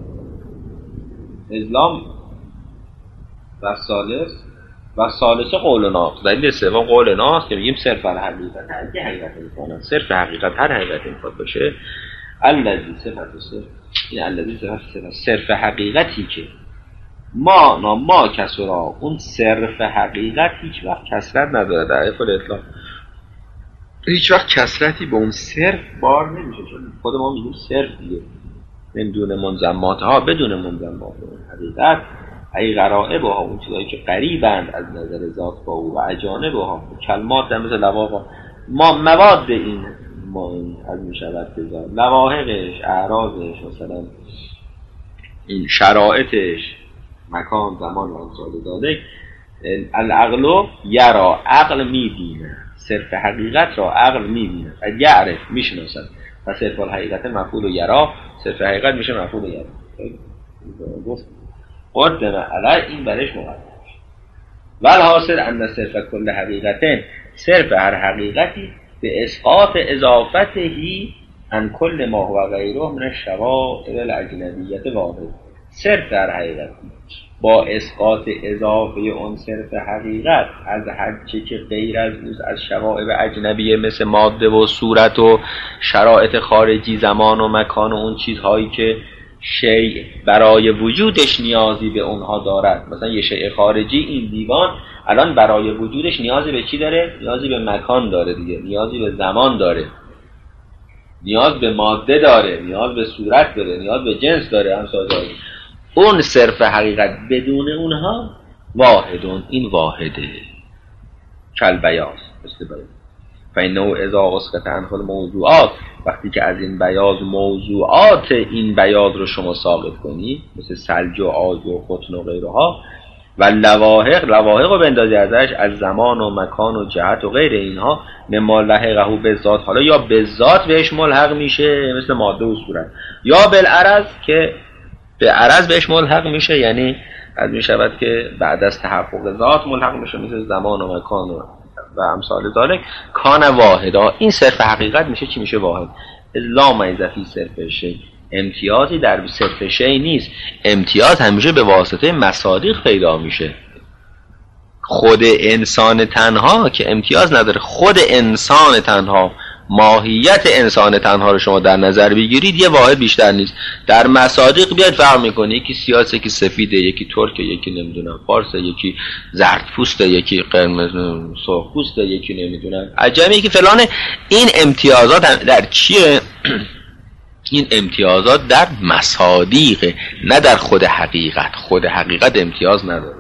A: اسلام و ثالث و ثالث قول ناس. دلیل سوم قول ناس که میگیم صرف الحقیقت، هر کی حقیقت میکنه صرف حقیقت، هر حقیقت میخواد باشه. الذی صفت صرف، این الذی صفت صرف صرف حقیقتی که ما ما کسرا، اون صرف حقیقت هیچ وقت کسرت نداره. در افعال اطلاق هیچ وقت کسرتی به اون صرف بار نمیشه، چون خود ما میگیم صرف دیگه، بدون منضمات ها، بدون منضمات. حقیقت ای غرائبها، اون چیزایی که قریبند از نظر ذات با او، و اجانبها کلمات در مثل لواقع ما مواد این ما از می شود بذار لواحقش، اعراضش، مثلا این شرایطش، مکان، زمان و امثال ذالک. العقل یرا، عقل میبینه، صرف حقیقت را عقل میبینه، یعرف میشناسد، و صرف الحقیقت مفعول و یرا، صرف حقیقت میشه مفعول و یرا. گفت قدم علی، این برش مقدم. ول حاصل ان صرف کل حقیقتین، صرف هر حقیقتی به اسقاط اضافتهی ان کل ما هو غیره من الشوائب الاجنبیت واحد. صرف هر حقیقتی با اسقاط اضافه اون صرف حقیقت از هر چه که غیر از اوست، از شوائب اجنبیه مثل ماده و صورت و شرایط خارجی، زمان و مکان و اون چیزهایی که شیء برای وجودش نیازی به اونها دارد. مثلا یه شیء خارجی، این دیوان الان برای وجودش نیازی به چی داره؟ نیازی به مکان داره دیگه، نیازی به زمان داره، نیاز به ماده داره، نیاز به صورت داره، نیاز به جنس داره، همسازه. اون صرف حقیقت بدون اونها واحدون، این واحده. کل بیاض، مثل بیاض. فإنه اذا اسقط عنه الموضوعات، وقتی که از این بیاض موضوعات این بیاض رو شما ساقط کنی، مثل ثلج و آج و قطن و غیرها، و لواحق، لواحق رو بندازی ازش، از زمان و مکان و جهت و غیر اینها، مما لحقه به ذات، حالا یا به ذات بهش ملحق میشه مثل ماده و صورت، یا بالعرض که به عرض بهش ملحق میشه، یعنی از می شود که بعد از تحقق ذات ملحق میشه مثل زمان و مکان و, و امثال ذالک. کان واحدا، این صرف حقیقت میشه چی؟ میشه واحد. لا میزه فی صرف شیء، امتیازی در صرف شیء نیست، امتیاز همیشه به واسطه مصادیق پیدا میشه. خود انسان تنها که امتیاز نداره، خود انسان تنها، ماهیت انسان تنها رو شما در نظر بگیرید، یه واحد بیشتر نیست. در مصادیق بیاید فرق میکنه، یکی سیاهه، یکی سفیده، یکی ترکه، یکی نمیدونم فارسه، یکی زرد پوسته، یکی قرمز سرخ پوسته، یکی نمیدونم عجمی، یکی فلانه. این امتیازات در چیه؟ این امتیازات در مصادیق، نه در خود حقیقت. خود حقیقت امتیاز نداره،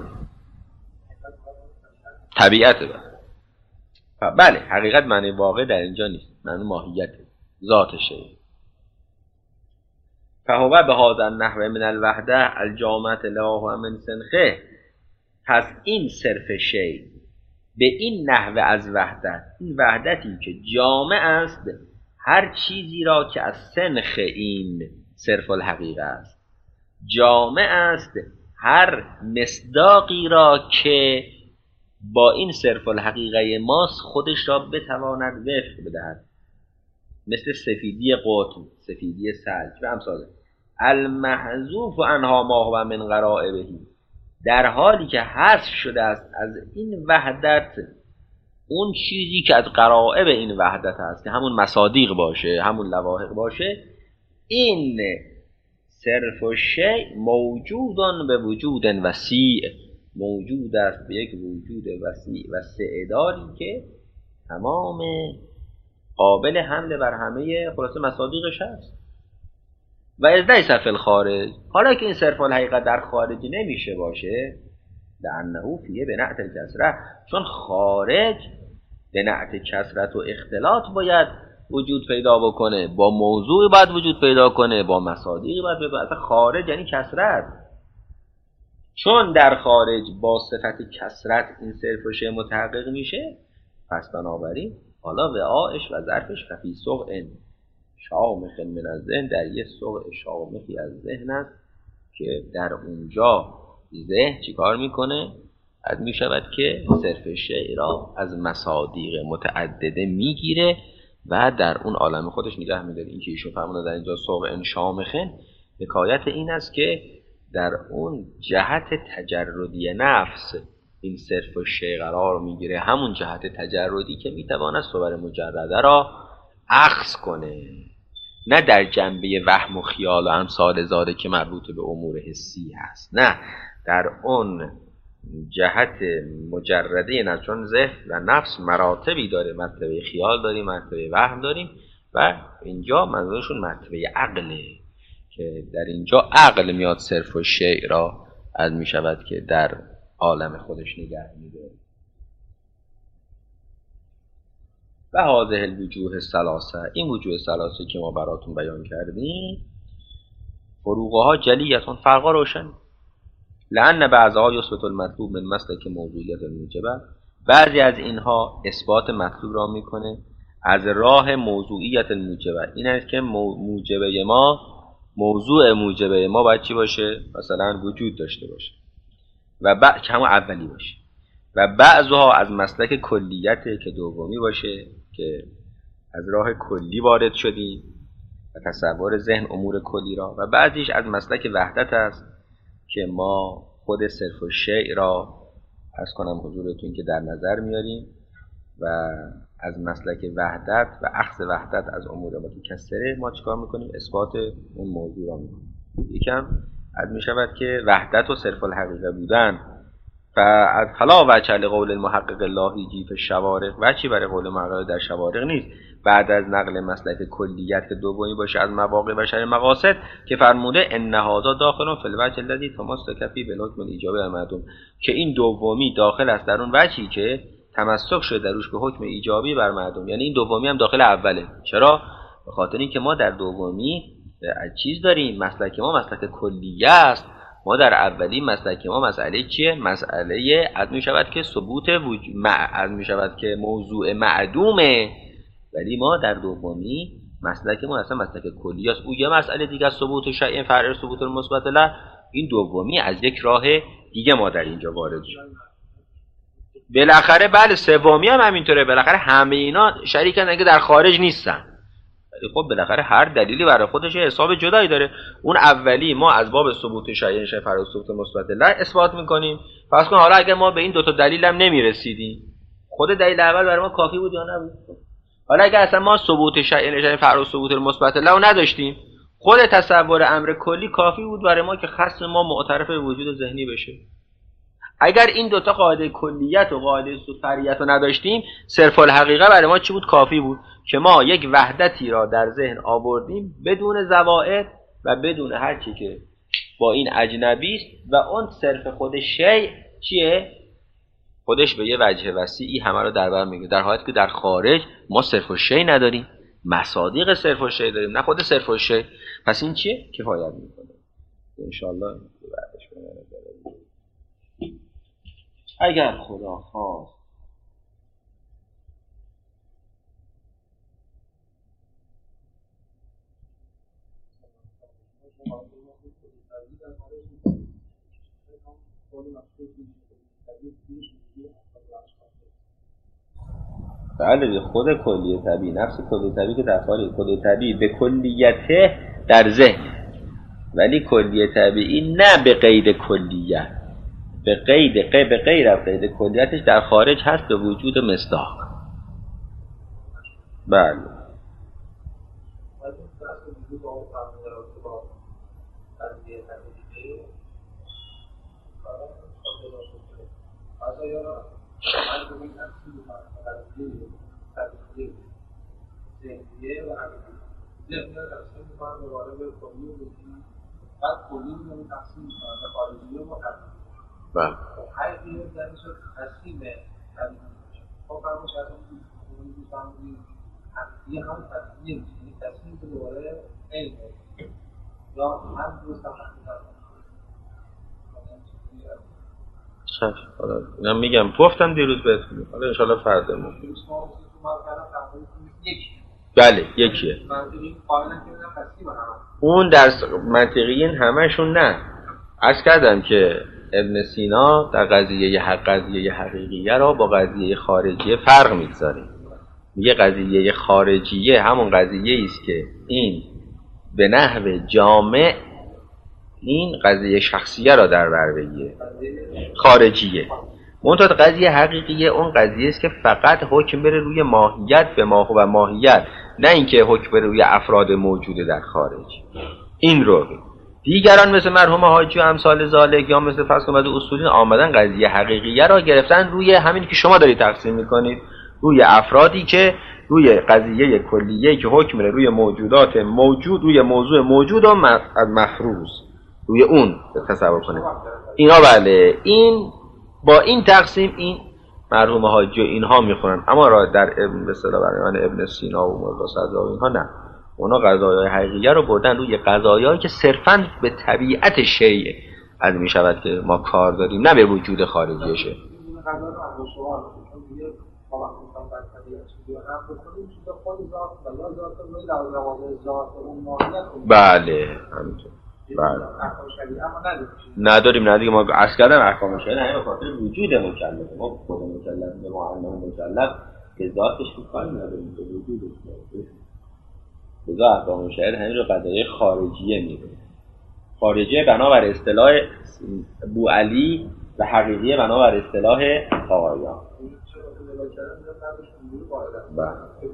A: طبیعته. بله، حقیقت معنی واقع در اینجا نیست، معنی ماهیت ذاتشه. فهو به هذا النحو من الوحده الجامعه له من سنخه، پس این صرف شی به این نحو از وحدت، این وحدتی که جامع است هر چیزی را که از سنخ این صرف الحقیقه است، جامع است هر مصداقی را که با این صرف الحقیقه ماست خودش را بتواند وفق بدهد، مثل سفیدی قطن، سفیدی ثلج و امثاله. المحذوف عنها ما هو من غرائبه، در حالی که حذف شده است از این وحدت اون چیزی که از غرائب این وحدت است، که همون مصادیق باشه، همون لواحق باشه. این صرف و شیء موجودن به وجود وسیع، موجود است به یک وجود وسیع و استعدادی که تمام قابل حمل بر همه خلاصه مصادیقش هست. و از لیس فی الخارج، حالا که این صرف الحقیقت در خارج نمیشه باشه، لانه فیه به نعت الکسره، چون خارج به نعت کسرت و اختلاط باید وجود پیدا بکنه، با موضوع باید وجود پیدا کنه، با مصادیق باید پیدا کنه. خارج یعنی کسرت، چون در خارج با صفت کسرت این صرف و شیء متحقق میشه، پس بنابراین حالا وعاءش و ظرفش فی سقع شامخ من الذهن، در یه سقع شامخی از ذهن است که در اونجا ذهن چیکار میکنه؟ از میشود که صرف شیء را از مصادیق متعدده میگیره و در اون عالم خودش نگه میداره. این که ایشون فرموده در اینجا سقع شامخن، حکایت این است که در اون جهت تجردی نفس این صرف و شیء قرار میگیره، همون جهت تجردی که میتواند صور مجرده را اخذ کنه، نه در جنبه وهم و خیال و امثال ذالک که مربوط به امور حسی هست، نه در اون جهت مجرده نه، چون ذهن و نفس مراتبی داره، مرتبه خیال داریم، مرتبه وهم داریم، و اینجا منظورشون مرتبه عقله که در اینجا عقل میاد صرف و شیء را از می شود که در عالم خودش نگه می‌داره. و هذه الوجوه الثلاثه، این وجوه ثلاثه که ما براتون بیان کردیم، فروقها جلیتون، فرقا روشن. لأن بعضها یثبت المطلوب من مسلک موضوعیت الموجبه، بعضی از اینها اثبات مطلوب را میکنه از راه موضوعیت الموجبه. این است که موجبه ما، موضوع موجبه ما باید چی باشه؟ مثلا وجود داشته باشه و بعد که همون اولی باشه. و بعضها از مسلک کلیت که دومی باشه که از راه کلی وارد شدیم و تصور ذهن امور کلی را، و بعضیش از مسلک وحدت است که ما خود صرف و شیء را عرض کنم حضورتون که در نظر میاریم و از مسلک وحدت و اخذ وحدت از امور متکثره ما چیکار میکنیم؟ اثبات اون موضوع را میکنیم. یکم از میشود که وحدت و صرف الحقیقه بودن فاز فلا وجه لقول المحقق اللاهیجی فی الشوارق، وجهی برای قول محقق در شوارق نیست بعد از نقل مسلک کلیت که دومی باشه از مواقع بشر مقاصد که فرموده ان هذا داخل فی الوجه الذی تمسک فی بالحکم الایجابی المعدوم، که این دومی داخل است در اون وجهی که تمسک شده در روش به حکم ایجابی بر معدوم. یعنی این دومی هم داخل اوله. چرا؟ به خاطر اینکه ما در دومی چیز داریم، مسلک ما مسلک کلیه است. ما در اولی مسلک ما مسئله چیه؟ مسئله از می شود که ثبوت وجود از می شود که موضوع معدومه، ولی ما در دومی مسلک ما اصلا مسلک کلی است. او یه مسئله دیگه است، ثبوت شیء فرع ثبوت المثبت له. این دومی از یک راه دیگه ما در اینجا وارد شد. بالاخره بله سومی هم همینطوره، بالاخره همه اینا شریکن اگه در خارج نیستن. خب بالاخره هر دلیلی برای خودش حساب جدایی داره. اون اولی ما از باب ثبوت شیء شیء فرع ثبوت مثبت له اثبات میکنیم. پس کن حالا اگر ما به این دو تا دلیل هم نمیرسیدیم، خود دلیل اول برای ما کافی بود یا نبود؟ حالا اگر اصلا ما ثبوت شیء شیء فرع ثبوت مثبت له نداشتیم، خود تصور امر کلی کافی بود برای ما که خصم ما معترف به وجود ذهنی بشه. اگر این دوتا قاعده کلیت و قاعده فرعیت رو نداشتیم، صرف الحقیقه برای ما چی بود؟ کافی بود که ما یک وحدتی را در ذهن آوردیم بدون زوائد و بدون هر چی که با این اجنبی است و اون صرف خود شیء چیه؟ خودش به یه وجه وسیعی همه رو در بر میگیره، در حالیت که در خارج ما صرف الشیء نداریم، مصادیق صرف الشیء داریم، نه خود صرف الشیء. پس این چیه؟ کفایت میکنه. ان شاء الله بعدش بنظر اگر خدا خواست بله خود کلیه طبیعی، نفس کلیه طبیعی که در خارج، کلیه طبیعی به کلیته در ذهن، ولی کلیه طبیعی نه به قید کلیت، به قید به غیر از قید کلیتش در خارج هست به وجود مصداق. بله بله
B: هر دیگه در شد تسلیم خب فرموش از اون می‌فهمید یه هم تسلیم تسلیم به دوباره علم یا هم دوست هم
A: خب حالا اینا میگم گفتم دیروز بهتون، حالا ان شاءالله فردا میگم. بله یکیه. اون در منطقیین همشون نه. عرض کردم که ابن سینا در قضیه حق قضیه حقیقیه را با قضیه خارجیه فرق میگذاره. میگه قضیه خارجیه همون قضیه است که این به نحو جامع این قضیه شخصیه را در بر بگیره، خارجیه. منتها قضیه حقیقیه اون قضیه است که فقط حکم بره روی ماهیت به ماهو و ماهیت، نه اینکه حکم بره روی افراد موجوده در خارج. این رو دیگران مثل مرحوم حاجی و امثال ذالک یا مثل فرض کنید اصولین آمدن قضیه حقیقیه را گرفتن روی همین که شما دارید تقسیم میکنید، روی افرادی که روی قضیه کلیه‌ای که حکم بره روی موجودات موجود، روی موضوع موجود و مفروض، روی اون تصور کنید. اینا بله، این با این تقسیم این مرحوم حاجی و اینها میخونن، اما را در ابن به اصطلاح برای ابن سینا و مرزا صدرا و اینها نه، اونا قضایای حقیقیه رو بردن روی قضایایی که صرفاً به طبیعت شیء از می شود که ما کار داریم، نه به وجود خارجیشه. بله همینطور. بله نداریم، نه دیگه، ما عرض کردم احکام شریعه همین به خاطر وجود مکلف، ما خود مکلف به معلم مکلف به ذاتش کاری نداریم، به وجودش نداریم. لذا احکام شریعه همین رو قضایای خارجیه میدونه. خارجیه بنابر اصطلاح بوعلی و حقیقیه بنابر اصطلاح آقایان. بله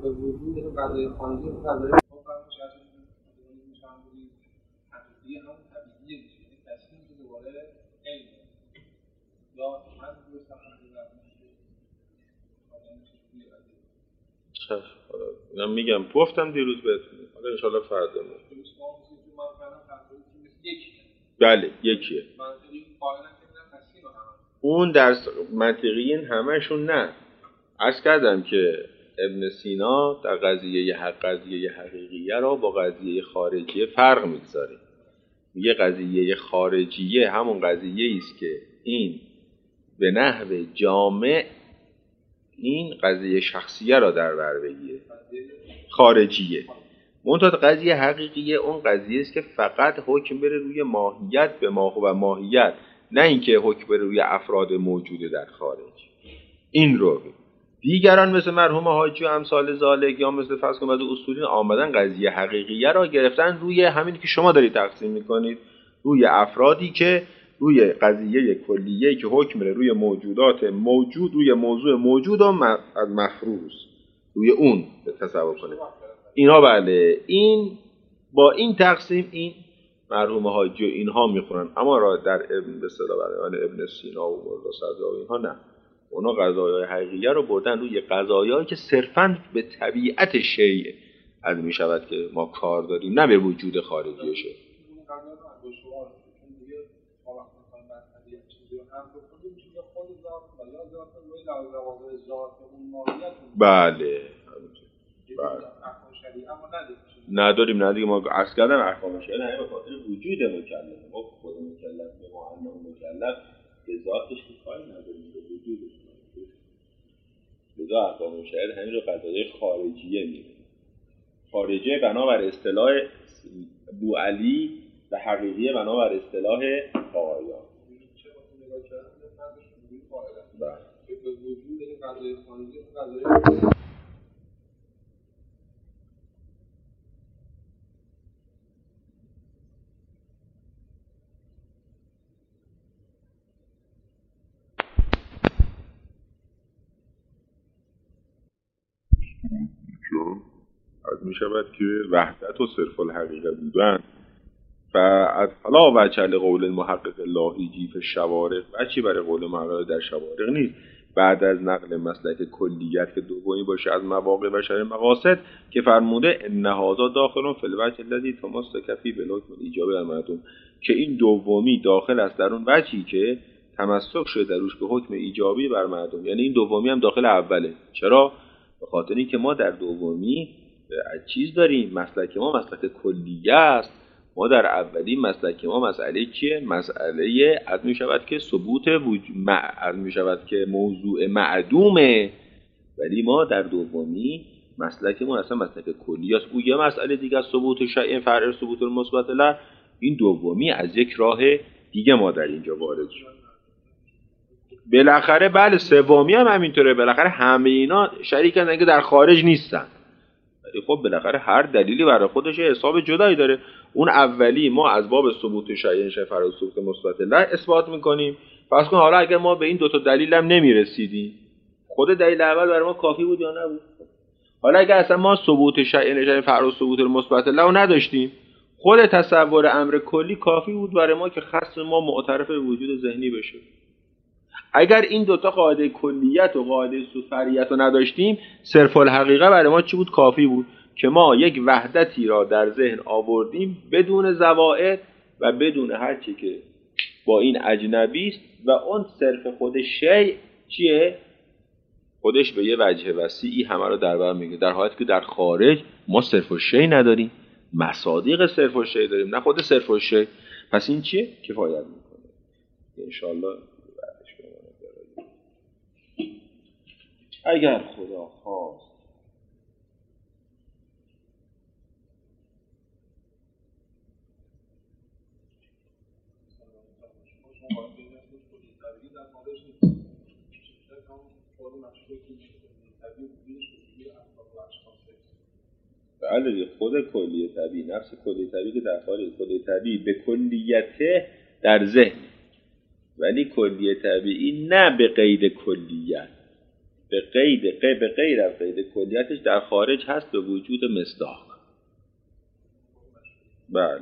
A: من میگم گفتم دیروز بهتون، حالا ان شاءالله فردا میگم. بله یکیه. اون در منطقیین همشون نه. عرض کردم که ابن سینا در قضیه حق قضیه حقیقیه را با قضیه خارجیه فرق میگذاره. میگه قضیه خارجیه همون قضیه است که این به نحو جامع این قضیه شخصیه را در بر بگیره، خارجیه. منتها قضیه حقیقیه اون قضیه است که فقط حکم بره روی ماهیت به ماهو و ماهیت، نه اینکه حکم بره روی افراد موجوده در خارج. این رو دیگران مثل مرحوم حاجی و امثال ذالک یا مثل فرض کن بعضی اصولین آمدن قضیه حقیقیه را گرفتن روی همین که شما دارید تقسیم میکنید، روی افرادی که روی قضیه کلیه‌ای که حکم بره روی موجودات موجود، روی موضوع موجود و مفروض، روی اون تصور کنید. اینا بله، این با این تقسیم این مرحوم حاجی و اینها میخونن، اما را در ابن به اصطلاح برای ابن سینا و مرزا صدرا و اینها نه. اونا قضایای حقیقیه رو بردن روی قضایایی که صرفاً به طبیعت شیء از می شود که ما کار داریم، نه به وجود خارجیشه. بله بله نداریم، نه دیگه، ما عرض کردم احکام شریعه همین به خاطر وجود مکلف، ما خود مکلف به معلم مکلف به ذاتش کاری نداریم، به وجودش نداریم. لذا احکام شریعه همین رو قضایای خارجیه میدونه. خارجیه بنابر اصطلاح بوعلی و حقیقیه بنابر اصطلاح آقایان. بله به وجود این قضایای خارجی قضایای از می شود که وحدت و صرف الحقیقه بودن و از حالا وجه قول المحقق لاهیجی فی الشوارق وجهی برای قول محقق در شوارق نیست، بعد از نقل مسلک کلیت که دومی باشه از مواقع و شرع مقاصد که فرموده ان هذا داخل فی الوجه الذی تمسک فیه بالحکم الایجابی المعدوم، که این دومی داخل است در اون وجهی که تمسک شده در روش به حکم ایجابی بر معدوم، یعنی این دومی هم داخل اوله. چرا؟ به خاطر اینکه ما در دومی چیز داریم، مسلک ما مسلک کلیه است. ما در اولی مسلک ما مسئله چیه؟ مسئله از می شود که ثبوت وجود از می شود که موضوع معدومه، ولی ما در دومی مسلک ما اصلا مسلک کلیه است. او یه مسئله دیگه است، ثبوت شیء فرع ثبوت المثبت له. این دومی از یک راه دیگه ما در اینجا وارد شد. بالاخره بله سومی هم همینطوره، بالاخره همه اینا شریک هستن که در خارج نیستن. خب بالاخره هر دلیلی برای خودش حساب جدایی داره. اون اولی ما از باب ثبوت شیء شیء فرع ثبوت مثبت له اثبات میکنیم. فرض کن حالا اگر ما به این دو تا دلیل هم نمیرسیدیم، خود دلیل اول برای ما کافی بود یا نبود؟ حالا اگر اصلا ما ثبوت شیء شیء فرع ثبوت مثبت له نداشتیم، خود تصور امر کلی کافی بود برای ما که خصم ما معترف به وجود ذهنی بشه. اگر این دوتا قاعده کلیت و قاعده فرعیت رو نداشتیم، صرف الحقیقه برای ما چی بود؟ کافی بود که ما یک وحدتی را در ذهن آوردیم بدون زوائد و بدون هر چی که با این اجنبی است و اون صرف خود شیء چیه؟ خودش به یه وجه وسیعی همه رو در بر میگیره، در حالی که در خارج ما صرف الشیء نداریم، مصادیق صرف الشیء داریم، نه خود صرف الشیء. پس این چیه؟ کفایت میکنه. ان شاءالله بعدش بمونه. اگر خدا خواست بله، خود کلیه طبیعی، نفس کلیه طبیعی که در خارج، کلیه طبیعی به کلیته در ذهن، ولی کلیه طبیعی نه به قید کلیت، به قید قید به غیر از قید کلیتش در خارج هست به وجود مصداق. بله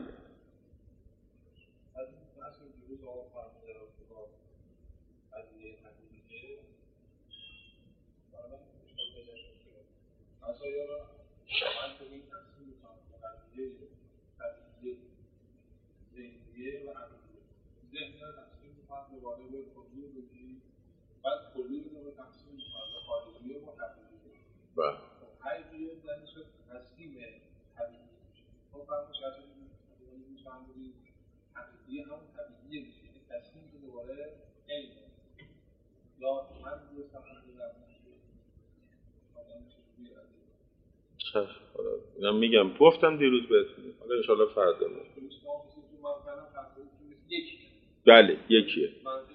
A: من میگم گفتم دیروز بهتون، حالا ان شاءالله فردا میگم. بله یکیه.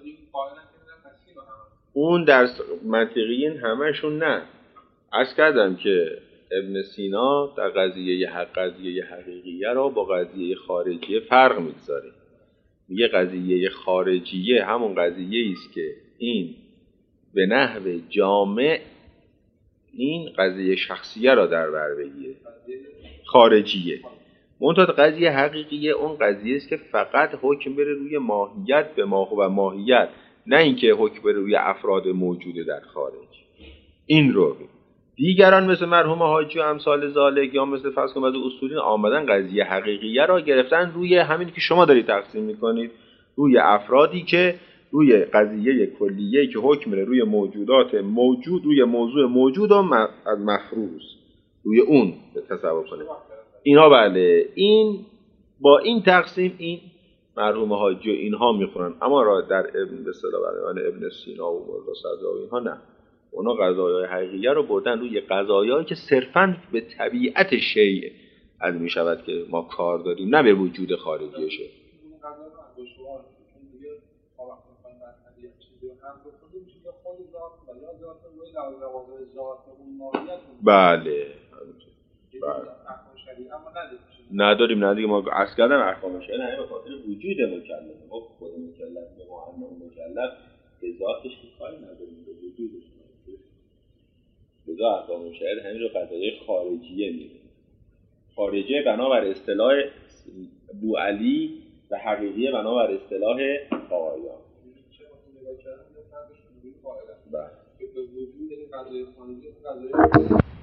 A: اون در منطقیین همشون نه. عرض کردم که ابن سینا در قضیه حق قضیه حقیقیه را با قضیه خارجیه فرق میگذاره. میگه قضیه خارجیه همون قضیه است که این به نحو جامع این قضیه شخصیه را در بر بگیره، خارجیه. منتها قضیه حقیقیه اون قضیه است که فقط حکم بره روی ماهیت به ماهو و ماهیت، نه اینکه حکم بره روی افراد موجوده در خارج. این رو دیگران مثل مرحوم حاجی و امثال ذالک یا مثل فرض کنید بعضی اصولین آمدن قضیه حقیقیه را گرفتن روی همین که شما دارید تقسیم میکنید، روی افرادی که روی قضیه کلیه‌ای که حکم بره روی موجودات موجود، روی موضوع موجود و از مفروض روی اون تصور کنه. اینا بله، این با این تقسیم این مرحوم حاجی و اینها میخونن، اما را در ابن به اصطلاح برای ابن سینا و مرزا صدرا و اینها نه. اونا قضایای حقیقیه رو بردن روی قضایایی که صرفاً به طبیعت شیء از می شود که ما کار داریم، نه به وجود خارجیشه. بله بله نداریم، نه دیگه. ما عرض کردم احکام شریعه همه به خاطر وجود مکلف، ما خود مکلف به ما انه مکلف به ذاتش کاری نداریم، به وجودش. لذا احکام شریعه همین رو قضایای خارجیه میگه. خارجیه بنابر اصطلاح بوعلی و حقیقیه بنابر اصطلاح آقایان. بله.